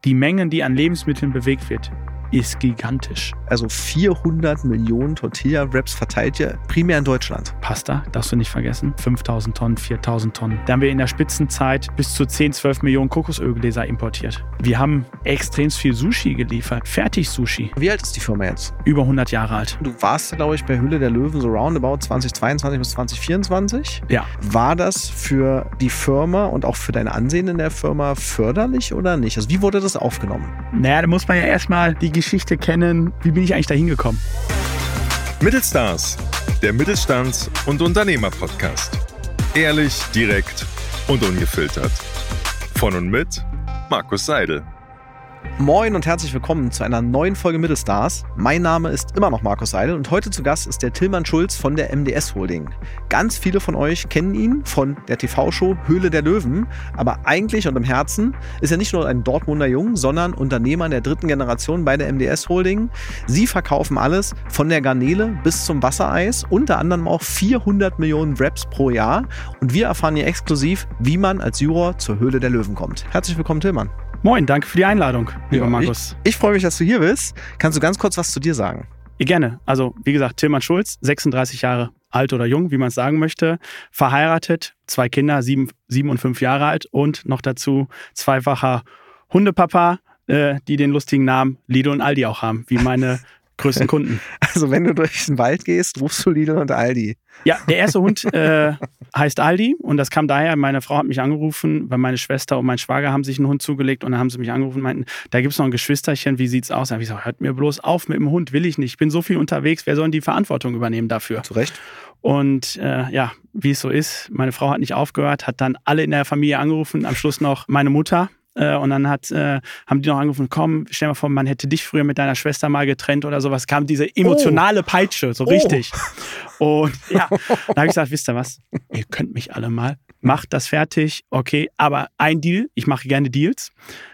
die Mengen, die an Lebensmitteln bewegt wird, ist gigantisch. Also 400 Millionen Tortilla-Wraps verteilt ihr primär in Deutschland. Pasta, darfst du nicht vergessen. 5.000 Tonnen, 4.000 Tonnen. Da haben wir in der Spitzenzeit bis zu 10, 12 Millionen Kokosölgläser importiert. Wir haben extrem viel Sushi geliefert. Fertig-Sushi. Wie alt ist die Firma jetzt? Über 100 Jahre alt. Du warst, glaube ich, bei Höhle der Löwen so roundabout 2022 bis 2024. Ja. War das für die Firma und auch für dein Ansehen in der Firma förderlich oder nicht? Also wie wurde das aufgenommen? Naja, da muss man ja erstmal die Geschichte kennen. Wie bin ich eigentlich da hingekommen? Mittelstars, der Mittelstands- und Unternehmer-Podcast. Ehrlich, direkt und ungefiltert. Von und mit Markus Seidel. Moin und herzlich willkommen zu einer neuen Folge Mittelstars. Mein Name ist immer noch Markus Seidel und heute zu Gast ist der Tillmann Schulz von der MDS Holding. Ganz viele von euch kennen ihn von der TV-Show Höhle der Löwen, aber eigentlich und im Herzen ist er nicht nur ein Dortmunder Jung, sondern Unternehmer der dritten Generation bei der MDS Holding. Sie verkaufen alles von der Garnele bis zum Wassereis, unter anderem auch 400 Millionen Wraps pro Jahr und wir erfahren hier exklusiv, wie man als Juror zur Höhle der Löwen kommt. Herzlich willkommen, Tillmann. Moin, danke für die Einladung, lieber Markus. Ich freue mich, dass du hier bist. Kannst du ganz kurz was zu dir sagen? Ja, gerne. Also, wie gesagt, Tillmann Schulz, 36 Jahre alt oder jung, wie man es sagen möchte. Verheiratet, 2 Kinder, 7 und 5 Jahre alt und noch dazu zweifacher Hundepapa, die den lustigen Namen Lidl und Aldi auch haben, wie meine größten Kunden. Also wenn du durch den Wald gehst, rufst du Lidl und Aldi. Ja, der erste Hund heißt Aldi und das kam daher, meine Frau hat mich angerufen, weil meine Schwester und mein Schwager haben sich einen Hund zugelegt und dann haben sie mich angerufen und meinten, da gibt es noch ein Geschwisterchen, wie sieht's aus? Da habe ich gesagt, hört mir bloß auf mit dem Hund, will ich nicht. Ich bin so viel unterwegs, wer soll denn die Verantwortung übernehmen dafür? Zu Recht. Und wie es so ist, meine Frau hat nicht aufgehört, hat dann alle in der Familie angerufen, am Schluss noch meine Mutter. Und dann haben die noch angerufen, komm, stell mal vor, man hätte dich früher mit deiner Schwester mal getrennt oder sowas. Kam diese emotionale Peitsche, so richtig. Und ja, dann habe ich gesagt, wisst ihr was, ihr könnt mich alle mal, macht das fertig, okay. Aber ein Deal, ich mache gerne Deals,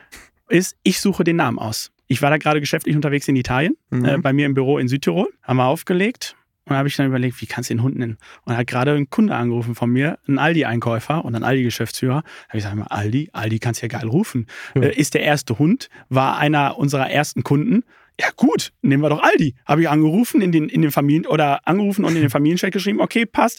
ist, ich suche den Namen aus. Ich war da gerade geschäftlich unterwegs in Italien, bei mir im Büro in Südtirol, haben wir aufgelegt. Und dann habe ich dann überlegt, wie kannst du den Hund nennen? Und hat gerade ein Kunde angerufen von mir, ein Aldi-Einkäufer und ein Aldi-Geschäftsführer. Da habe ich gesagt, Aldi kannst du ja geil rufen. Ja. Ist der erste Hund, war einer unserer ersten Kunden. Ja gut, nehmen wir doch Aldi. Habe ich angerufen und in den Familienchat geschrieben, okay, passt.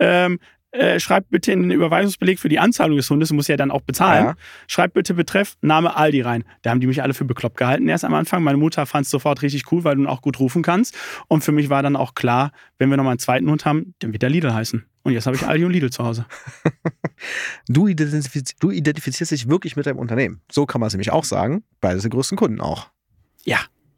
Schreibt bitte in den Überweisungsbeleg für die Anzahlung des Hundes, muss ja dann auch bezahlen. Ja. Schreibt bitte Betreff Name Aldi rein. Da haben die mich alle für bekloppt gehalten erst am Anfang. Meine Mutter fand es sofort richtig cool, weil du ihn auch gut rufen kannst. Und für mich war dann auch klar, wenn wir nochmal einen zweiten Hund haben, dann wird der Lidl heißen. Und jetzt habe ich Aldi und Lidl zu Hause. Du identifizierst dich wirklich mit deinem Unternehmen. So kann man es nämlich auch sagen. Beides die größten Kunden auch. Ja.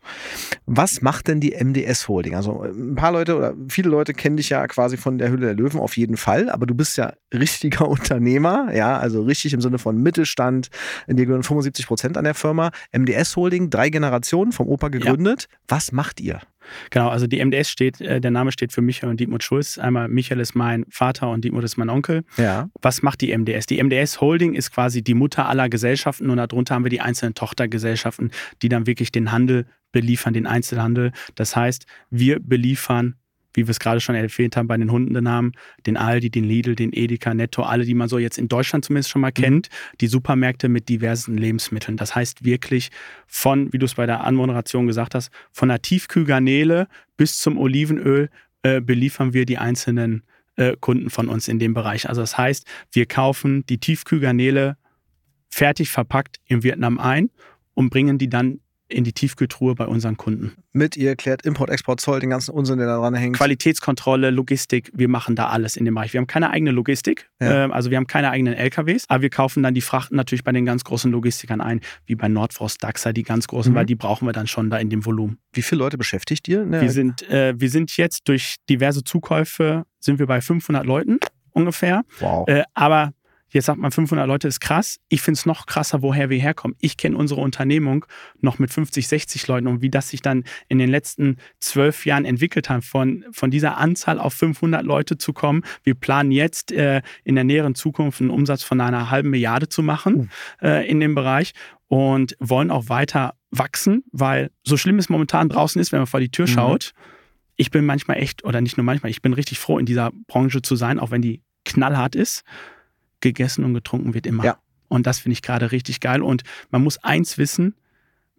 Was macht denn die MDS Holding? Also ein paar Leute oder viele Leute kennen dich ja quasi von der Höhle der Löwen auf jeden Fall, aber du bist ja richtiger Unternehmer, ja, also richtig im Sinne von Mittelstand, in dir gehören 75% an der Firma. MDS Holding, 3 Generationen, vom Opa gegründet. Ja. Was macht ihr? Genau, also die MDS der Name steht für Michael und Dietmut Schulz. Einmal Michael ist mein Vater und Dietmut ist mein Onkel. Ja. Was macht die MDS? Die MDS Holding ist quasi die Mutter aller Gesellschaften und darunter haben wir die einzelnen Tochtergesellschaften, die dann wirklich den Handel beliefern, den Einzelhandel. Das heißt, wir beliefern, wie wir es gerade schon erwähnt haben, bei den Hundenamen, den Aldi, den Lidl, den Edeka, Netto, alle, die man so jetzt in Deutschland zumindest schon mal kennt, die Supermärkte mit diversen Lebensmitteln. Das heißt wirklich von, wie du es bei der Anmoderation gesagt hast, von der Tiefkühlgarnele bis zum Olivenöl beliefern wir die einzelnen Kunden von uns in dem Bereich. Also das heißt, wir kaufen die Tiefkühlgarnele fertig verpackt in Vietnam ein und bringen die dann in die Tiefkühltruhe bei unseren Kunden. Mit ihr klärt Import, Export, Zoll, den ganzen Unsinn, der da dran hängt. Qualitätskontrolle, Logistik, wir machen da alles in dem Bereich. Wir haben keine eigene Logistik, also wir haben keine eigenen LKWs, aber wir kaufen dann die Frachten natürlich bei den ganz großen Logistikern ein, wie bei Nordfrost, Dachser, die ganz großen, weil die brauchen wir dann schon da in dem Volumen. Wie viele Leute beschäftigt ihr? Wir sind jetzt durch diverse Zukäufe, sind wir bei 500 Leuten ungefähr. Wow. Aber jetzt sagt man, 500 Leute ist krass. Ich finde es noch krasser, woher wir herkommen. Ich kenne unsere Unternehmung noch mit 50, 60 Leuten und wie das sich dann in den letzten 12 Jahren entwickelt hat, von dieser Anzahl auf 500 Leute zu kommen. Wir planen jetzt in der näheren Zukunft einen Umsatz von 1,5 Milliarde zu machen in dem Bereich und wollen auch weiter wachsen, weil so schlimm es momentan draußen ist, wenn man vor die Tür schaut. Ich bin manchmal echt, oder nicht nur manchmal, ich bin richtig froh, in dieser Branche zu sein, auch wenn die knallhart ist. Gegessen und getrunken wird immer. Ja. Und das finde ich gerade richtig geil. Und man muss eins wissen,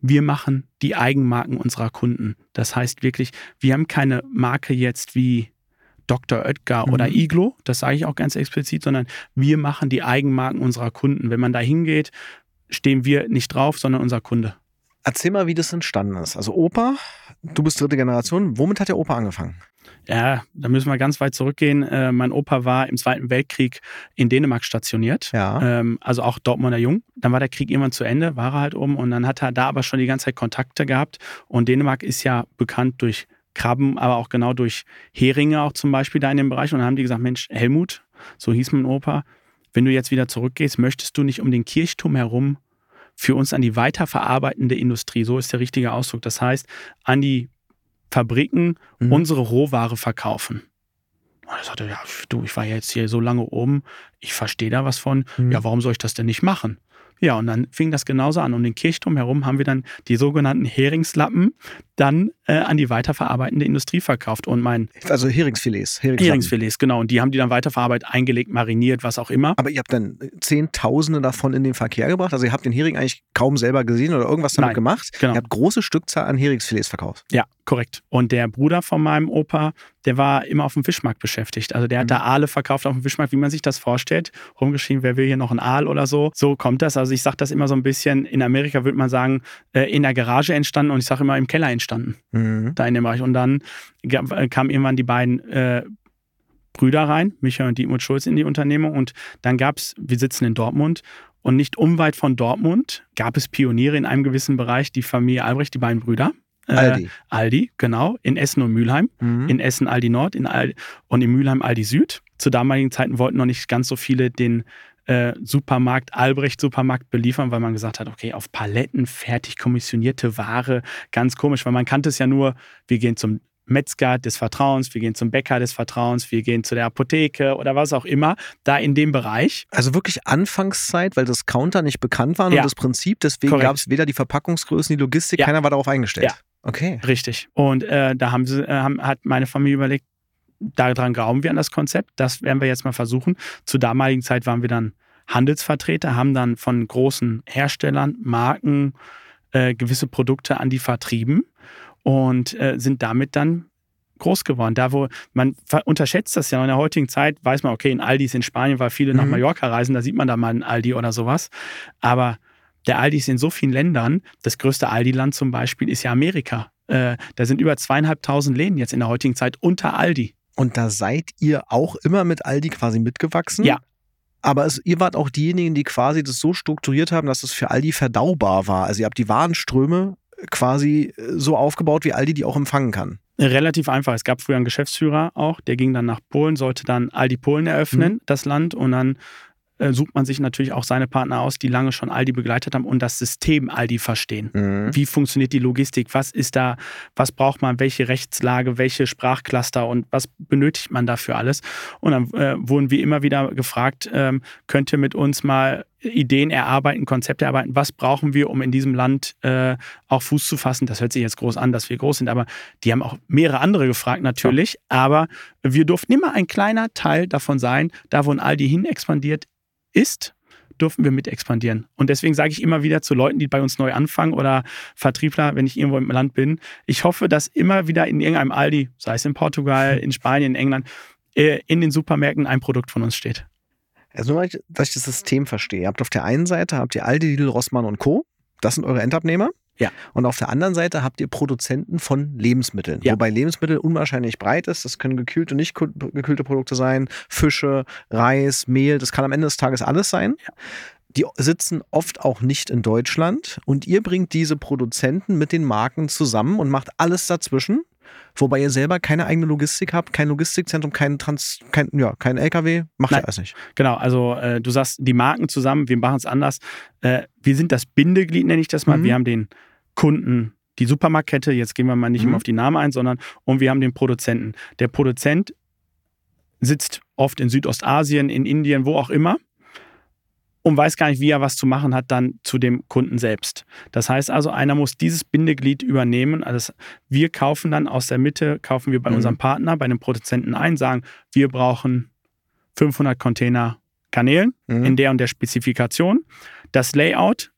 wir machen die Eigenmarken unserer Kunden. Das heißt wirklich, wir haben keine Marke jetzt wie Dr. Oetker oder Iglo, das sage ich auch ganz explizit, sondern wir machen die Eigenmarken unserer Kunden. Wenn man da hingeht, stehen wir nicht drauf, sondern unser Kunde. Erzähl mal, wie das entstanden ist. Also Opa, du bist 3. Generation. Womit hat der Opa angefangen? Ja, da müssen wir ganz weit zurückgehen. Mein Opa war im Zweiten Weltkrieg in Dänemark stationiert, also auch Dortmunder Jung. Dann war der Krieg irgendwann zu Ende, war er halt und dann hat er da aber schon die ganze Zeit Kontakte gehabt. Und Dänemark ist ja bekannt durch Krabben, aber auch genau durch Heringe auch zum Beispiel da in dem Bereich. Und dann haben die gesagt, Mensch, Helmut, so hieß mein Opa, wenn du jetzt wieder zurückgehst, möchtest du nicht um den Kirchturm herum für uns an die weiterverarbeitende Industrie, so ist der richtige Ausdruck, das heißt, an die Fabriken unsere Rohware verkaufen. Und er sagte, ja, du, ich war jetzt hier so lange oben, ich verstehe da was von, ja, warum soll ich das denn nicht machen? Ja, und dann fing das genauso an. Um den Kirchturm herum haben wir dann die sogenannten Heringslappen dann an die weiterverarbeitende Industrie verkauft. Und also Heringsfilets. Heringsfilets, genau. Und die haben die dann weiterverarbeitet, eingelegt, mariniert, was auch immer. Aber ihr habt dann Zehntausende davon in den Verkehr gebracht? Also ihr habt den Hering eigentlich kaum selber gesehen oder irgendwas damit gemacht? Genau. Ihr habt große Stückzahl an Heringsfilets verkauft? Ja, korrekt. Und der Bruder von meinem Opa, der war immer auf dem Fischmarkt beschäftigt. Also der hat da Aale verkauft auf dem Fischmarkt, wie man sich das vorstellt. Rumgeschrien, wer will hier noch einen Aal oder so. So kommt das. Also ich sage das immer so ein bisschen, in Amerika würde man sagen, in der Garage entstanden und ich sage immer im Keller entstanden. Da in dem Bereich. Und dann kamen irgendwann die beiden Brüder rein, Michael und Dietmar Schulz, in die Unternehmung. Und dann gab es, wir sitzen in Dortmund und nicht unweit von Dortmund gab es Pioniere in einem gewissen Bereich, die Familie Albrecht, die beiden Brüder. Aldi, genau, in Essen und Mülheim. In Essen Aldi Nord und in Mülheim Aldi Süd. Zu damaligen Zeiten wollten noch nicht ganz so viele den Albrecht-Supermarkt beliefern, weil man gesagt hat, okay, auf Paletten fertig kommissionierte Ware, ganz komisch, weil man kannte es ja nur, wir gehen zum Metzger des Vertrauens, wir gehen zum Bäcker des Vertrauens, wir gehen zu der Apotheke oder was auch immer, da in dem Bereich. Also wirklich Anfangszeit, weil das Counter nicht bekannt war und das Prinzip, deswegen gab es weder die Verpackungsgrößen, die Logistik, keiner war darauf eingestellt. Ja. Okay. Richtig. Und da hat meine Familie überlegt, daran glauben wir an das Konzept, das werden wir jetzt mal versuchen. Zur damaligen Zeit waren wir dann Handelsvertreter, haben dann von großen Herstellern, Marken gewisse Produkte an die vertrieben und sind damit dann groß geworden. Da, wo man unterschätzt das ja in der heutigen Zeit, weiß man, okay, in Aldis in Spanien, weil viele nach Mallorca reisen, da sieht man da mal einen Aldi oder sowas. Aber der Aldi ist in so vielen Ländern, das größte Aldi-Land zum Beispiel ist ja Amerika. Da sind über 2.500 Läden jetzt in der heutigen Zeit unter Aldi. Und da seid ihr auch immer mit Aldi quasi mitgewachsen? Ja. Aber ihr wart auch diejenigen, die quasi das so strukturiert haben, dass es für Aldi verdaubar war. Also ihr habt die Warenströme quasi so aufgebaut, wie Aldi die auch empfangen kann. Relativ einfach. Es gab früher einen Geschäftsführer auch, der ging dann nach Polen, sollte dann Aldi Polen eröffnen, das Land, und dann sucht man sich natürlich auch seine Partner aus, die lange schon Aldi begleitet haben und das System Aldi verstehen. Wie funktioniert die Logistik? Was ist da? Was braucht man? Welche Rechtslage? Welche Sprachcluster? Und was benötigt man dafür alles? Und dann wurden wir immer wieder gefragt, könnt ihr mit uns mal Ideen erarbeiten, Konzepte erarbeiten? Was brauchen wir, um in diesem Land auch Fuß zu fassen? Das hört sich jetzt groß an, dass wir groß sind, aber die haben auch mehrere andere gefragt natürlich. Aber wir durften immer ein kleiner Teil davon sein, da wo ein Aldi hin expandiert ist, durften wir mit expandieren. Und deswegen sage ich immer wieder zu Leuten, die bei uns neu anfangen oder Vertriebler, wenn ich irgendwo im Land bin, ich hoffe, dass immer wieder in irgendeinem Aldi, sei es in Portugal, in Spanien, in England, in den Supermärkten ein Produkt von uns steht. Also nur, dass ich das System verstehe. Ihr habt auf der einen Seite habt ihr Aldi, Lidl, Rossmann und Co. Das sind eure Endabnehmer. Ja. Und auf der anderen Seite habt ihr Produzenten von Lebensmitteln. Ja. Wobei Lebensmittel unwahrscheinlich breit ist. Das können gekühlte und nicht gekühlte Produkte sein. Fische, Reis, Mehl. Das kann am Ende des Tages alles sein. Ja. Die sitzen oft auch nicht in Deutschland. Und ihr bringt diese Produzenten mit den Marken zusammen und macht alles dazwischen. Wobei ihr selber keine eigene Logistik habt, kein Logistikzentrum, kein LKW, macht ihr alles nicht. Genau, also du sagst, die Marken zusammen, wir machen es anders. Wir sind das Bindeglied, nenne ich das mal. Wir haben den Kunden, die Supermarktkette, jetzt gehen wir mal nicht immer auf die Namen ein, und wir haben den Produzenten. Der Produzent sitzt oft in Südostasien, in Indien, wo auch immer, und weiß gar nicht, wie er was zu machen hat dann zu dem Kunden selbst. Das heißt also, einer muss dieses Bindeglied übernehmen. Also wir kaufen dann aus der Mitte, kaufen wir bei unserem Partner, bei dem Produzenten ein, sagen, wir brauchen 500 Container Garnelen in der und der Spezifikation. Das Layout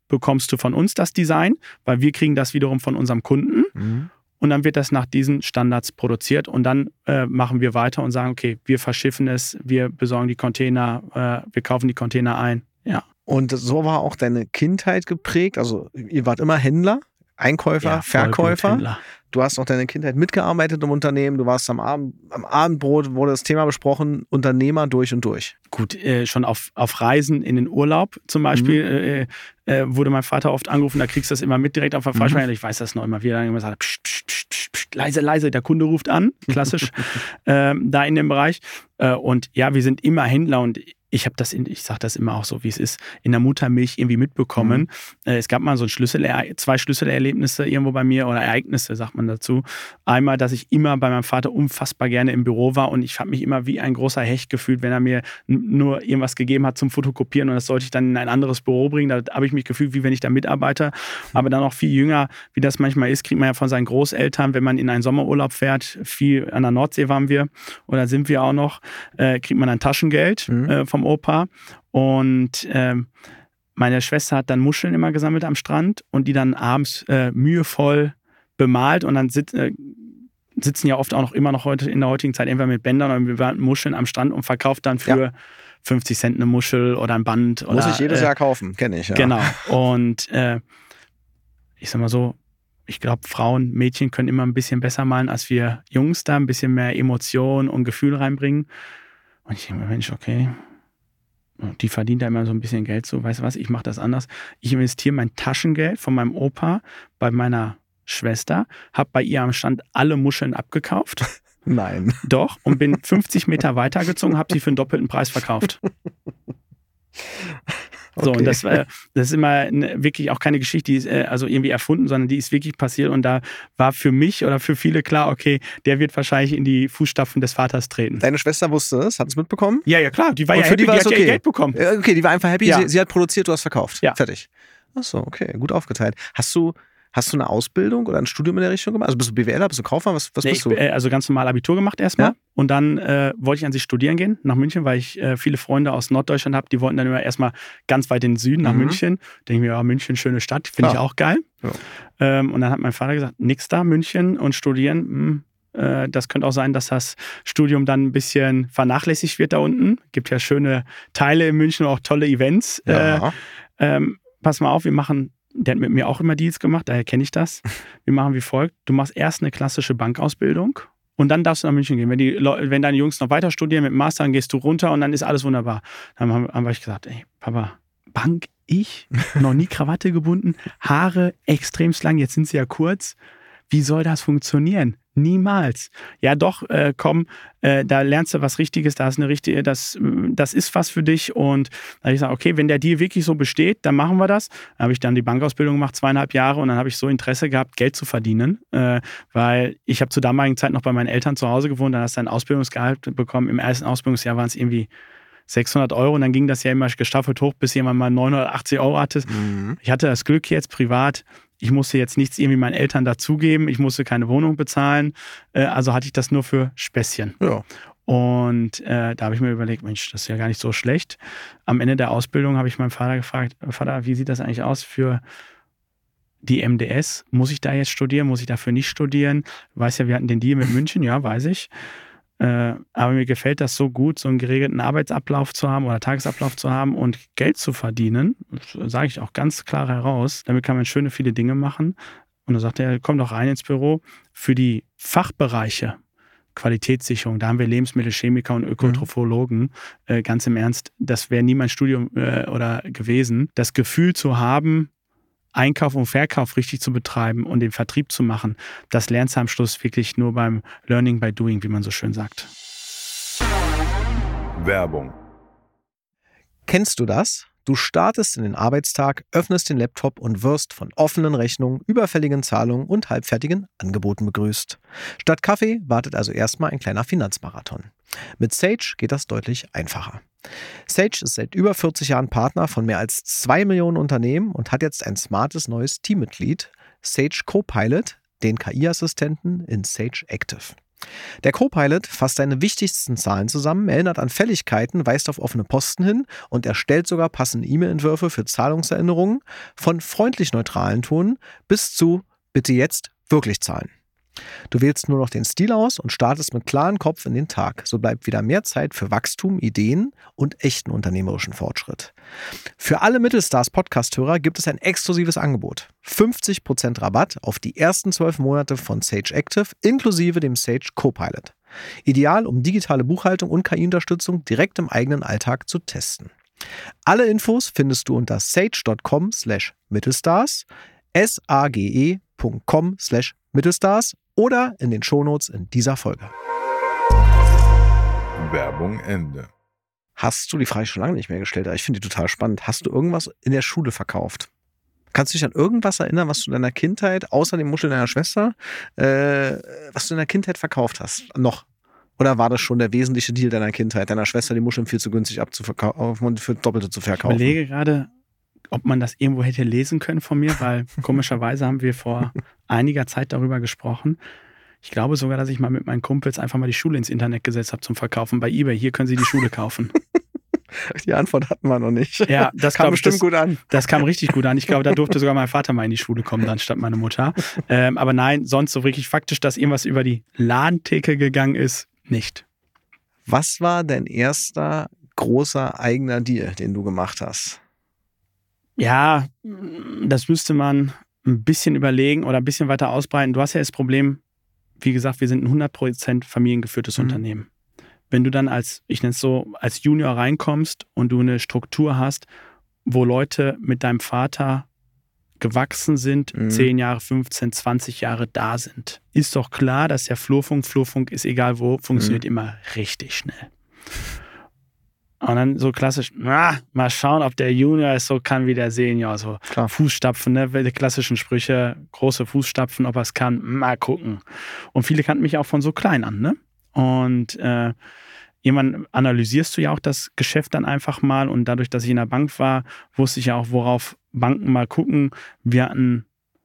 bekommst du von uns das Design, weil wir kriegen das wiederum von unserem Kunden. Und dann wird das nach diesen Standards produziert und dann machen wir weiter und sagen, okay, wir verschiffen es, wir besorgen die Container, wir kaufen die Container ein. Ja. Und so war auch deine Kindheit geprägt? Also ihr wart immer Händler, Einkäufer, Verkäufer. Du hast auch deine Kindheit mitgearbeitet im Unternehmen. Du warst am Abendbrot, wurde das Thema besprochen, Unternehmer durch und durch. Gut, schon auf Reisen in den Urlaub zum Beispiel wurde mein Vater oft angerufen, da kriegst du das immer mit direkt auf der Freispeicher. Ich weiß das noch immer, wie er dann immer sagt, pst, pst, pst, pst, pst, leise, leise, der Kunde ruft an, klassisch, da in dem Bereich. Und ja, wir sind immer Händler und ich sage das immer auch so, wie es ist, in der Muttermilch irgendwie mitbekommen. Es gab mal so zwei Schlüsselerlebnisse irgendwo bei mir oder Ereignisse, sagt man dazu. Einmal, dass ich immer bei meinem Vater unfassbar gerne im Büro war und ich habe mich immer wie ein großer Hecht gefühlt, wenn er mir nur irgendwas gegeben hat zum Fotokopieren und das sollte ich dann in ein anderes Büro bringen. Da habe ich mich gefühlt, wie wenn ich da mitarbeite. Aber dann auch viel jünger, wie das manchmal ist, kriegt man ja von seinen Großeltern, wenn man in einen Sommerurlaub fährt, viel an der Nordsee waren wir oder sind wir auch noch, kriegt man ein Taschengeld vom Opa und meine Schwester hat dann Muscheln immer gesammelt am Strand und die dann abends mühevoll bemalt und dann sitzen ja oft auch noch immer noch heute in der heutigen Zeit entweder mit Bändern oder mit Muscheln am Strand und verkauft dann für 50 Cent eine Muschel oder ein Band. Oder, muss ich jedes Jahr kaufen, kenne ich. Ja. Genau. Und ich sag mal so, ich glaube, Frauen, Mädchen können immer ein bisschen besser malen als wir Jungs da, ein bisschen mehr Emotion und Gefühl reinbringen. Und ich denke mir, Mensch, okay, die verdient da immer so ein bisschen Geld so, weißt du was, ich mache das anders. Ich investiere mein Taschengeld von meinem Opa bei meiner Schwester, habe bei ihr am Stand alle Muscheln abgekauft. Nein. Doch, und bin 50 Meter weitergezogen, habe sie für einen doppelten Preis verkauft. So, Okay. und das ist immer wirklich auch keine Geschichte, die ist also irgendwie erfunden, sondern die ist wirklich passiert und da war für mich oder für viele klar, okay, der wird wahrscheinlich in die Fußstapfen des Vaters treten. Deine Schwester wusste es, hat es mitbekommen? Ja, klar, die war Und ja für happy, die war die es hat ja okay. ihr Geld bekommen. Okay, die war einfach happy, Ja. sie hat produziert, du hast verkauft. Ja. Fertig. Achso, okay, gut aufgeteilt. Hast du eine Ausbildung oder ein Studium in der Richtung gemacht? Also bist du BWLer, bist du Kaufmann? Was Nee, bist du? also ganz normal Abitur gemacht erstmal. Ja? Und dann wollte ich an sich studieren gehen, nach München, weil ich viele Freunde aus Norddeutschland habe. Die wollten dann immer erstmal ganz weit in den Süden, nach München. Denke mir, ja, München, schöne Stadt, finde ich auch geil. Ja. Und dann hat mein Vater gesagt, nix da, München und studieren. Das könnte auch sein, dass das Studium dann ein bisschen vernachlässigt wird da unten. Gibt ja schöne Teile in München, auch tolle Events. Ja. Pass mal auf, der hat mit mir auch immer Deals gemacht, daher kenne ich das. Wir machen wie folgt. Du machst erst eine klassische Bankausbildung und dann darfst du nach München gehen. Wenn deine Jungs noch weiter studieren mit dem Master, dann gehst du runter und dann ist alles wunderbar. Dann haben wir gesagt, ey, Papa, Bank, ich, noch nie Krawatte gebunden, Haare extremst lang, jetzt sind sie ja kurz. Wie soll das funktionieren? Niemals. Ja doch, komm, da lernst du was Richtiges, das ist was für dich. Und da habe ich gesagt, okay, wenn der Deal wirklich so besteht, dann machen wir das. Dann habe ich dann die Bankausbildung gemacht, 2,5 Jahre und dann habe ich so Interesse gehabt, Geld zu verdienen, weil ich habe zur damaligen Zeit noch bei meinen Eltern zu Hause gewohnt, dann hast du ein Ausbildungsgehalt bekommen. Im ersten Ausbildungsjahr waren es irgendwie 600 € und dann ging das ja immer gestaffelt hoch, bis jemand mal 980 € hatte. Ich hatte das Glück jetzt privat, ich musste jetzt nichts irgendwie meinen Eltern dazugeben, ich musste keine Wohnung bezahlen, also hatte ich das nur für Späßchen. Ja. Und da habe ich mir überlegt, Mensch, das ist ja gar nicht so schlecht. Am Ende der Ausbildung habe ich meinen Vater gefragt, Vater, wie sieht das eigentlich aus für die MDS? Muss ich da jetzt studieren? Muss ich dafür nicht studieren? Du weißt ja, wir hatten den Deal mit München, ja, weiß ich. Aber mir gefällt das so gut, so einen geregelten Arbeitsablauf zu haben oder Tagesablauf zu haben und Geld zu verdienen, sage ich auch ganz klar heraus. Damit kann man schöne viele Dinge machen. Und dann sagt er, komm doch rein ins Büro. Für die Fachbereiche Qualitätssicherung, da haben wir Lebensmittelchemiker und Ökotrophologen, ganz im Ernst, das wäre nie mein Studium oder gewesen. Das Gefühl zu haben, Einkauf und Verkauf richtig zu betreiben und den Vertrieb zu machen, das lernst du am Schluss wirklich nur beim Learning by Doing, wie man so schön sagt. Werbung. Kennst du das? Du startest in den Arbeitstag, öffnest den Laptop und wirst von offenen Rechnungen, überfälligen Zahlungen und halbfertigen Angeboten begrüßt. Statt Kaffee wartet also erstmal ein kleiner Finanzmarathon. Mit Sage geht das deutlich einfacher. Sage ist seit über 40 Jahren Partner von mehr als 2 Millionen Unternehmen und hat jetzt ein smartes neues Teammitglied, Sage Copilot, den KI-Assistenten in Sage Active. Der Copilot fasst deine wichtigsten Zahlen zusammen, erinnert an Fälligkeiten, weist auf offene Posten hin und erstellt sogar passende E-Mail-Entwürfe für Zahlungserinnerungen von freundlich neutralen Tonen bis zu bitte jetzt wirklich zahlen. Du wählst nur noch den Stil aus und startest mit klarem Kopf in den Tag. So bleibt wieder mehr Zeit für Wachstum, Ideen und echten unternehmerischen Fortschritt. Für alle Mittelstars-Podcast-Hörer gibt es ein exklusives Angebot. 50% Rabatt auf die ersten 12 Monate von Sage Active inklusive dem Sage Copilot. Ideal, um digitale Buchhaltung und KI-Unterstützung direkt im eigenen Alltag zu testen. Alle Infos findest du unter sage.com/Mittelstars, sage.com/Mittelstars oder in den Shownotes in dieser Folge. Werbung Ende. Hast du die Frage schon lange nicht mehr gestellt, aber ich finde die total spannend. Hast du irgendwas in der Schule verkauft? Kannst du dich an irgendwas erinnern, was du in deiner Kindheit, außer dem Muscheln deiner Schwester, was du in der Kindheit verkauft hast? Noch? Oder war das schon der wesentliche Deal deiner Kindheit, deiner Schwester die Muscheln viel zu günstig abzuverkaufen und für Doppelte zu verkaufen? Ich überlege gerade, ob man das irgendwo hätte lesen können von mir, weil komischerweise haben wir vor einiger Zeit darüber gesprochen. Ich glaube sogar, dass ich mal mit meinen Kumpels einfach mal die Schule ins Internet gesetzt habe zum Verkaufen bei eBay. Hier können Sie die Schule kaufen. Die Antwort hatten wir noch nicht. Ja, das kam bestimmt gut an. Das kam richtig gut an. Ich glaube, da durfte sogar mein Vater mal in die Schule kommen, dann statt meine Mutter. Aber nein, sonst so wirklich faktisch, dass irgendwas über die Ladentheke gegangen ist, nicht. Was war dein erster großer eigener Deal, den du gemacht hast? Ja, das müsste man ein bisschen überlegen oder ein bisschen weiter ausbreiten. Du hast ja das Problem, wie gesagt, wir sind ein 100% familiengeführtes Unternehmen. Wenn du dann als Junior reinkommst und du eine Struktur hast, wo Leute mit deinem Vater gewachsen sind, 10 Jahre, 15, 20 Jahre da sind, ist doch klar, dass der Flurfunk ist egal wo, funktioniert immer richtig schnell. Und dann so klassisch, mal schauen, ob der Junior es so kann wie der Senior. So Klar. Fußstapfen, ne? Die klassischen Sprüche, große Fußstapfen, ob er es kann, mal gucken. Und viele kannten mich auch von so klein an, ne? Und irgendwann analysierst du ja auch das Geschäft dann einfach mal. Und dadurch, dass ich in der Bank war, wusste ich ja auch, worauf Banken mal gucken. Wir hatten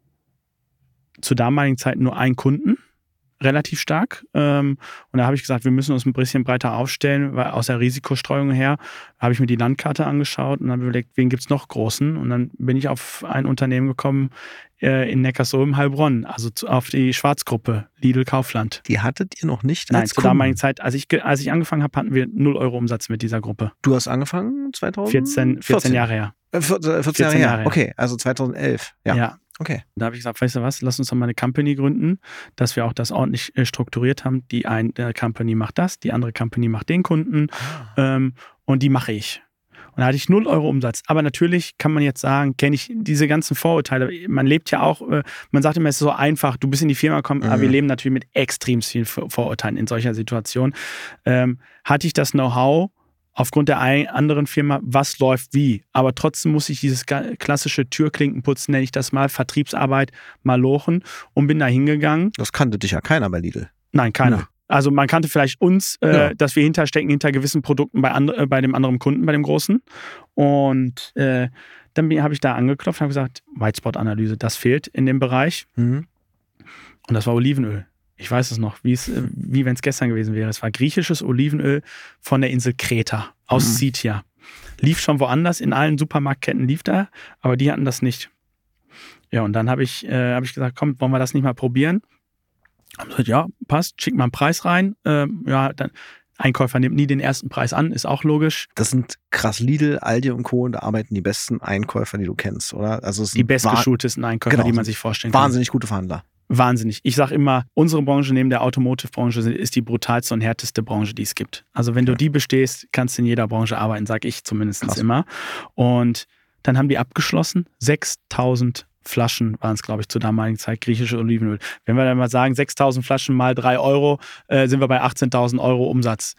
zur damaligen Zeit nur einen Kunden, relativ stark. Und da habe ich gesagt, wir müssen uns ein bisschen breiter aufstellen, weil aus der Risikostreuung her habe ich mir die Landkarte angeschaut und dann überlegt, wen gibt es noch Großen? Und dann bin ich auf ein Unternehmen gekommen in Neckarsulm, Heilbronn, also auf die Schwarzgruppe, Lidl Kaufland. Die hattet ihr noch nicht Nein, als zur Kunden? damaligen Zeit, als ich angefangen habe, hatten wir 0 Euro Umsatz mit dieser Gruppe. Du hast angefangen 2014? 14 Jahre her. 14 Jahre her. Okay, also 2011. Ja. Okay. Da habe ich gesagt, weißt du was, lass uns doch mal eine Company gründen, dass wir auch das ordentlich strukturiert haben. Die eine Company macht das, die andere Company macht den Kunden und die mache ich. Und da hatte ich 0 Euro Umsatz. Aber natürlich kann man jetzt sagen, kenne ich diese ganzen Vorurteile. Man lebt ja auch, man sagt immer, es ist so einfach, du bist in die Firma gekommen, aber wir leben natürlich mit extrem vielen Vorurteilen in solcher Situation. Hatte ich das Know-how, aufgrund der anderen Firma, was läuft wie. Aber trotzdem muss ich dieses klassische Türklinkenputzen, nenne ich das mal, Vertriebsarbeit mal lochen und bin da hingegangen. Das kannte dich ja keiner bei Lidl. Nein, keiner. Nee. Also man kannte vielleicht uns, dass wir hinterstecken hinter gewissen Produkten bei dem anderen Kunden, bei dem Großen. Und dann habe ich da angeklopft und habe gesagt, Whitespot-Analyse, das fehlt in dem Bereich. Und das war Olivenöl. Ich weiß es noch, wie wenn es gestern gewesen wäre. Es war griechisches Olivenöl von der Insel Kreta aus Scythia. Lief schon woanders, in allen Supermarktketten lief da, aber die hatten das nicht. Ja, und dann habe ich gesagt, komm, wollen wir das nicht mal probieren? Haben gesagt, ja, passt, schick mal einen Preis rein. Dann Einkäufer nimmt nie den ersten Preis an, ist auch logisch. Das sind krass Lidl, Aldi und Co. und da arbeiten die besten Einkäufer, die du kennst, oder? Also es die bestgeschultesten Einkäufer, die man sich vorstellen kann. Wahnsinnig gute Verhandler. Wahnsinnig. Ich sage immer, unsere Branche neben der Automotive-Branche ist die brutalste und härteste Branche, die es gibt. Also wenn du die bestehst, kannst du in jeder Branche arbeiten, sage ich zumindest immer. Und dann haben die abgeschlossen, 6.000 Flaschen waren es, glaube ich, zur damaligen Zeit, griechische Olivenöl. Wenn wir dann mal sagen, 6.000 Flaschen mal 3 Euro, sind wir bei 18.000 Euro Umsatz.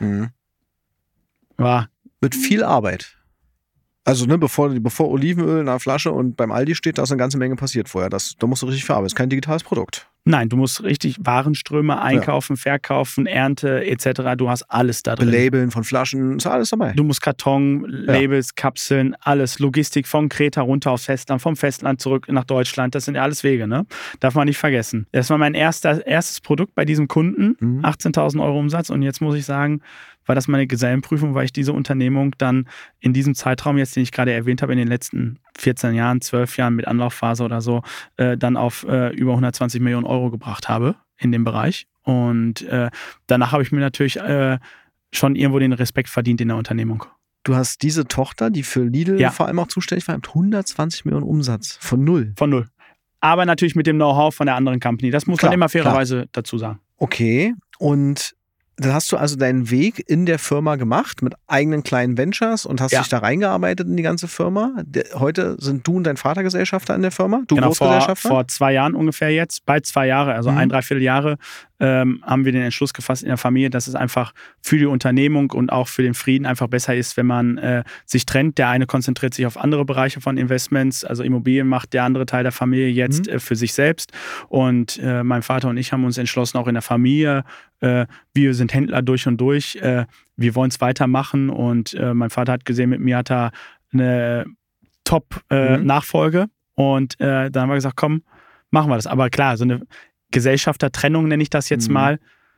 War mit viel Arbeit. Also bevor Olivenöl in einer Flasche und beim Aldi steht, da ist eine ganze Menge passiert vorher. Da musst du richtig verarbeiten. Das ist kein digitales Produkt. Nein, du musst richtig Warenströme einkaufen, verkaufen, Ernte etc. Du hast alles da drin. Belabeln von Flaschen, ist alles dabei. Du musst Karton, Labels, Kapseln, alles. Logistik von Kreta runter aufs Festland, vom Festland zurück nach Deutschland. Das sind ja alles Wege, ne? Darf man nicht vergessen. Das war mein erstes Produkt bei diesem Kunden. 18.000 € Umsatz. Und jetzt muss ich sagen, war das meine Gesellenprüfung, weil ich diese Unternehmung dann in diesem Zeitraum, jetzt den ich gerade erwähnt habe, in den letzten 14 Jahren, 12 Jahren mit Anlaufphase oder so, dann auf über 120 Millionen € gebracht habe in dem Bereich. Und danach habe ich mir natürlich schon irgendwo den Respekt verdient in der Unternehmung. Du hast diese Tochter, die für Lidl vor allem auch zuständig war, mit 120 Millionen Umsatz. Von null. Von null. Aber natürlich mit dem Know-how von der anderen Company. Das muss man immer fairerweise dazu sagen. Okay. Und dann hast du also deinen Weg in der Firma gemacht mit eigenen kleinen Ventures und hast dich da reingearbeitet in die ganze Firma. Heute sind du und dein Vater Gesellschafter in der Firma? Du Großgesellschafter? Vor 2 Jahren ungefähr jetzt, bald 2 Jahre, also 1,75 Jahre, haben wir den Entschluss gefasst in der Familie, dass es einfach für die Unternehmung und auch für den Frieden einfach besser ist, wenn man sich trennt. Der eine konzentriert sich auf andere Bereiche von Investments, also Immobilien macht der andere Teil der Familie jetzt für sich selbst. Und mein Vater und ich haben uns entschlossen, auch in der Familie, wir sind Händler durch und durch, wir wollen es weitermachen. Und mein Vater hat gesehen, mit mir hat er eine Top-Nachfolge. Und dann haben wir gesagt, komm, machen wir das. Aber klar, so eine Gesellschaftertrennung nenne ich das jetzt mal,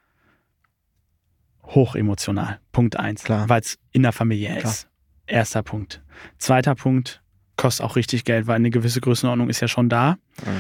hochemotional. Punkt 1, weil es in der Familie ist. Erster Punkt. Zweiter Punkt, kostet auch richtig Geld, weil eine gewisse Größenordnung ist ja schon da.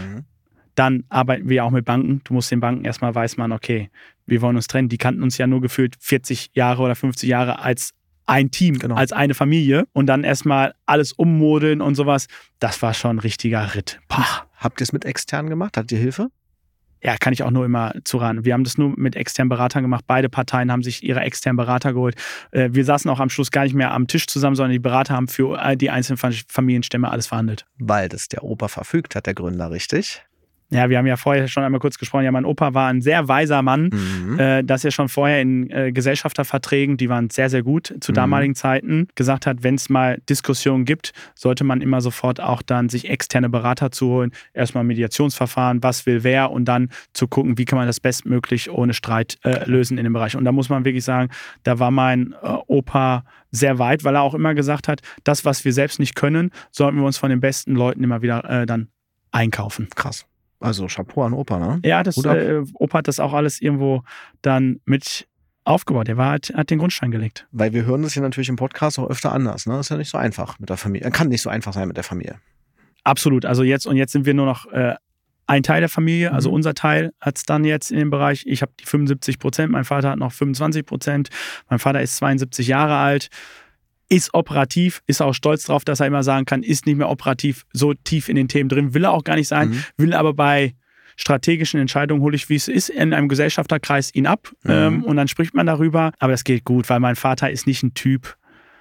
Dann arbeiten wir auch mit Banken. Du musst den Banken erstmal weiß man, okay, wir wollen uns trennen. Die kannten uns ja nur gefühlt 40 Jahre oder 50 Jahre als ein Team, als eine Familie. Und dann erstmal alles ummodeln und sowas. Das war schon ein richtiger Ritt. Habt ihr es mit extern gemacht? Hattet ihr Hilfe? Ja, kann ich auch nur immer zuraten. Wir haben das nur mit externen Beratern gemacht. Beide Parteien haben sich ihre externen Berater geholt. Wir saßen auch am Schluss gar nicht mehr am Tisch zusammen, sondern die Berater haben für die einzelnen Familienstämme alles verhandelt. Weil das der Opa verfügt hat, der Gründer, richtig? Ja, wir haben ja vorher schon einmal kurz gesprochen. Ja, mein Opa war ein sehr weiser Mann, dass er schon vorher in Gesellschafterverträgen, die waren sehr, sehr gut zu damaligen Zeiten, gesagt hat, wenn es mal Diskussionen gibt, sollte man immer sofort auch dann sich externe Berater zu holen. Erstmal Mediationsverfahren, was will wer und dann zu gucken, wie kann man das bestmöglich ohne Streit lösen in dem Bereich. Und da muss man wirklich sagen, da war mein Opa sehr weit, weil er auch immer gesagt hat, das, was wir selbst nicht können, sollten wir uns von den besten Leuten immer wieder dann einkaufen. Krass. Also Chapeau an Opa, ne? Ja, Opa hat das auch alles irgendwo dann mit aufgebaut. Er hat den Grundstein gelegt. Weil wir hören das hier natürlich im Podcast auch öfter anders, ne? Ist ja nicht so einfach mit der Familie. Kann nicht so einfach sein mit der Familie. Absolut. Also jetzt sind wir nur noch ein Teil der Familie. Also unser Teil hat es dann jetzt in dem Bereich. Ich habe die 75%, mein Vater hat noch 25%. Mein Vater ist 72 Jahre alt. Ist operativ, ist auch stolz drauf, dass er immer sagen kann, ist nicht mehr operativ so tief in den Themen drin, will er auch gar nicht sein, will aber bei strategischen Entscheidungen hole ich, wie es ist, in einem Gesellschafterkreis ihn ab und dann spricht man darüber, aber das geht gut, weil mein Vater ist nicht ein Typ,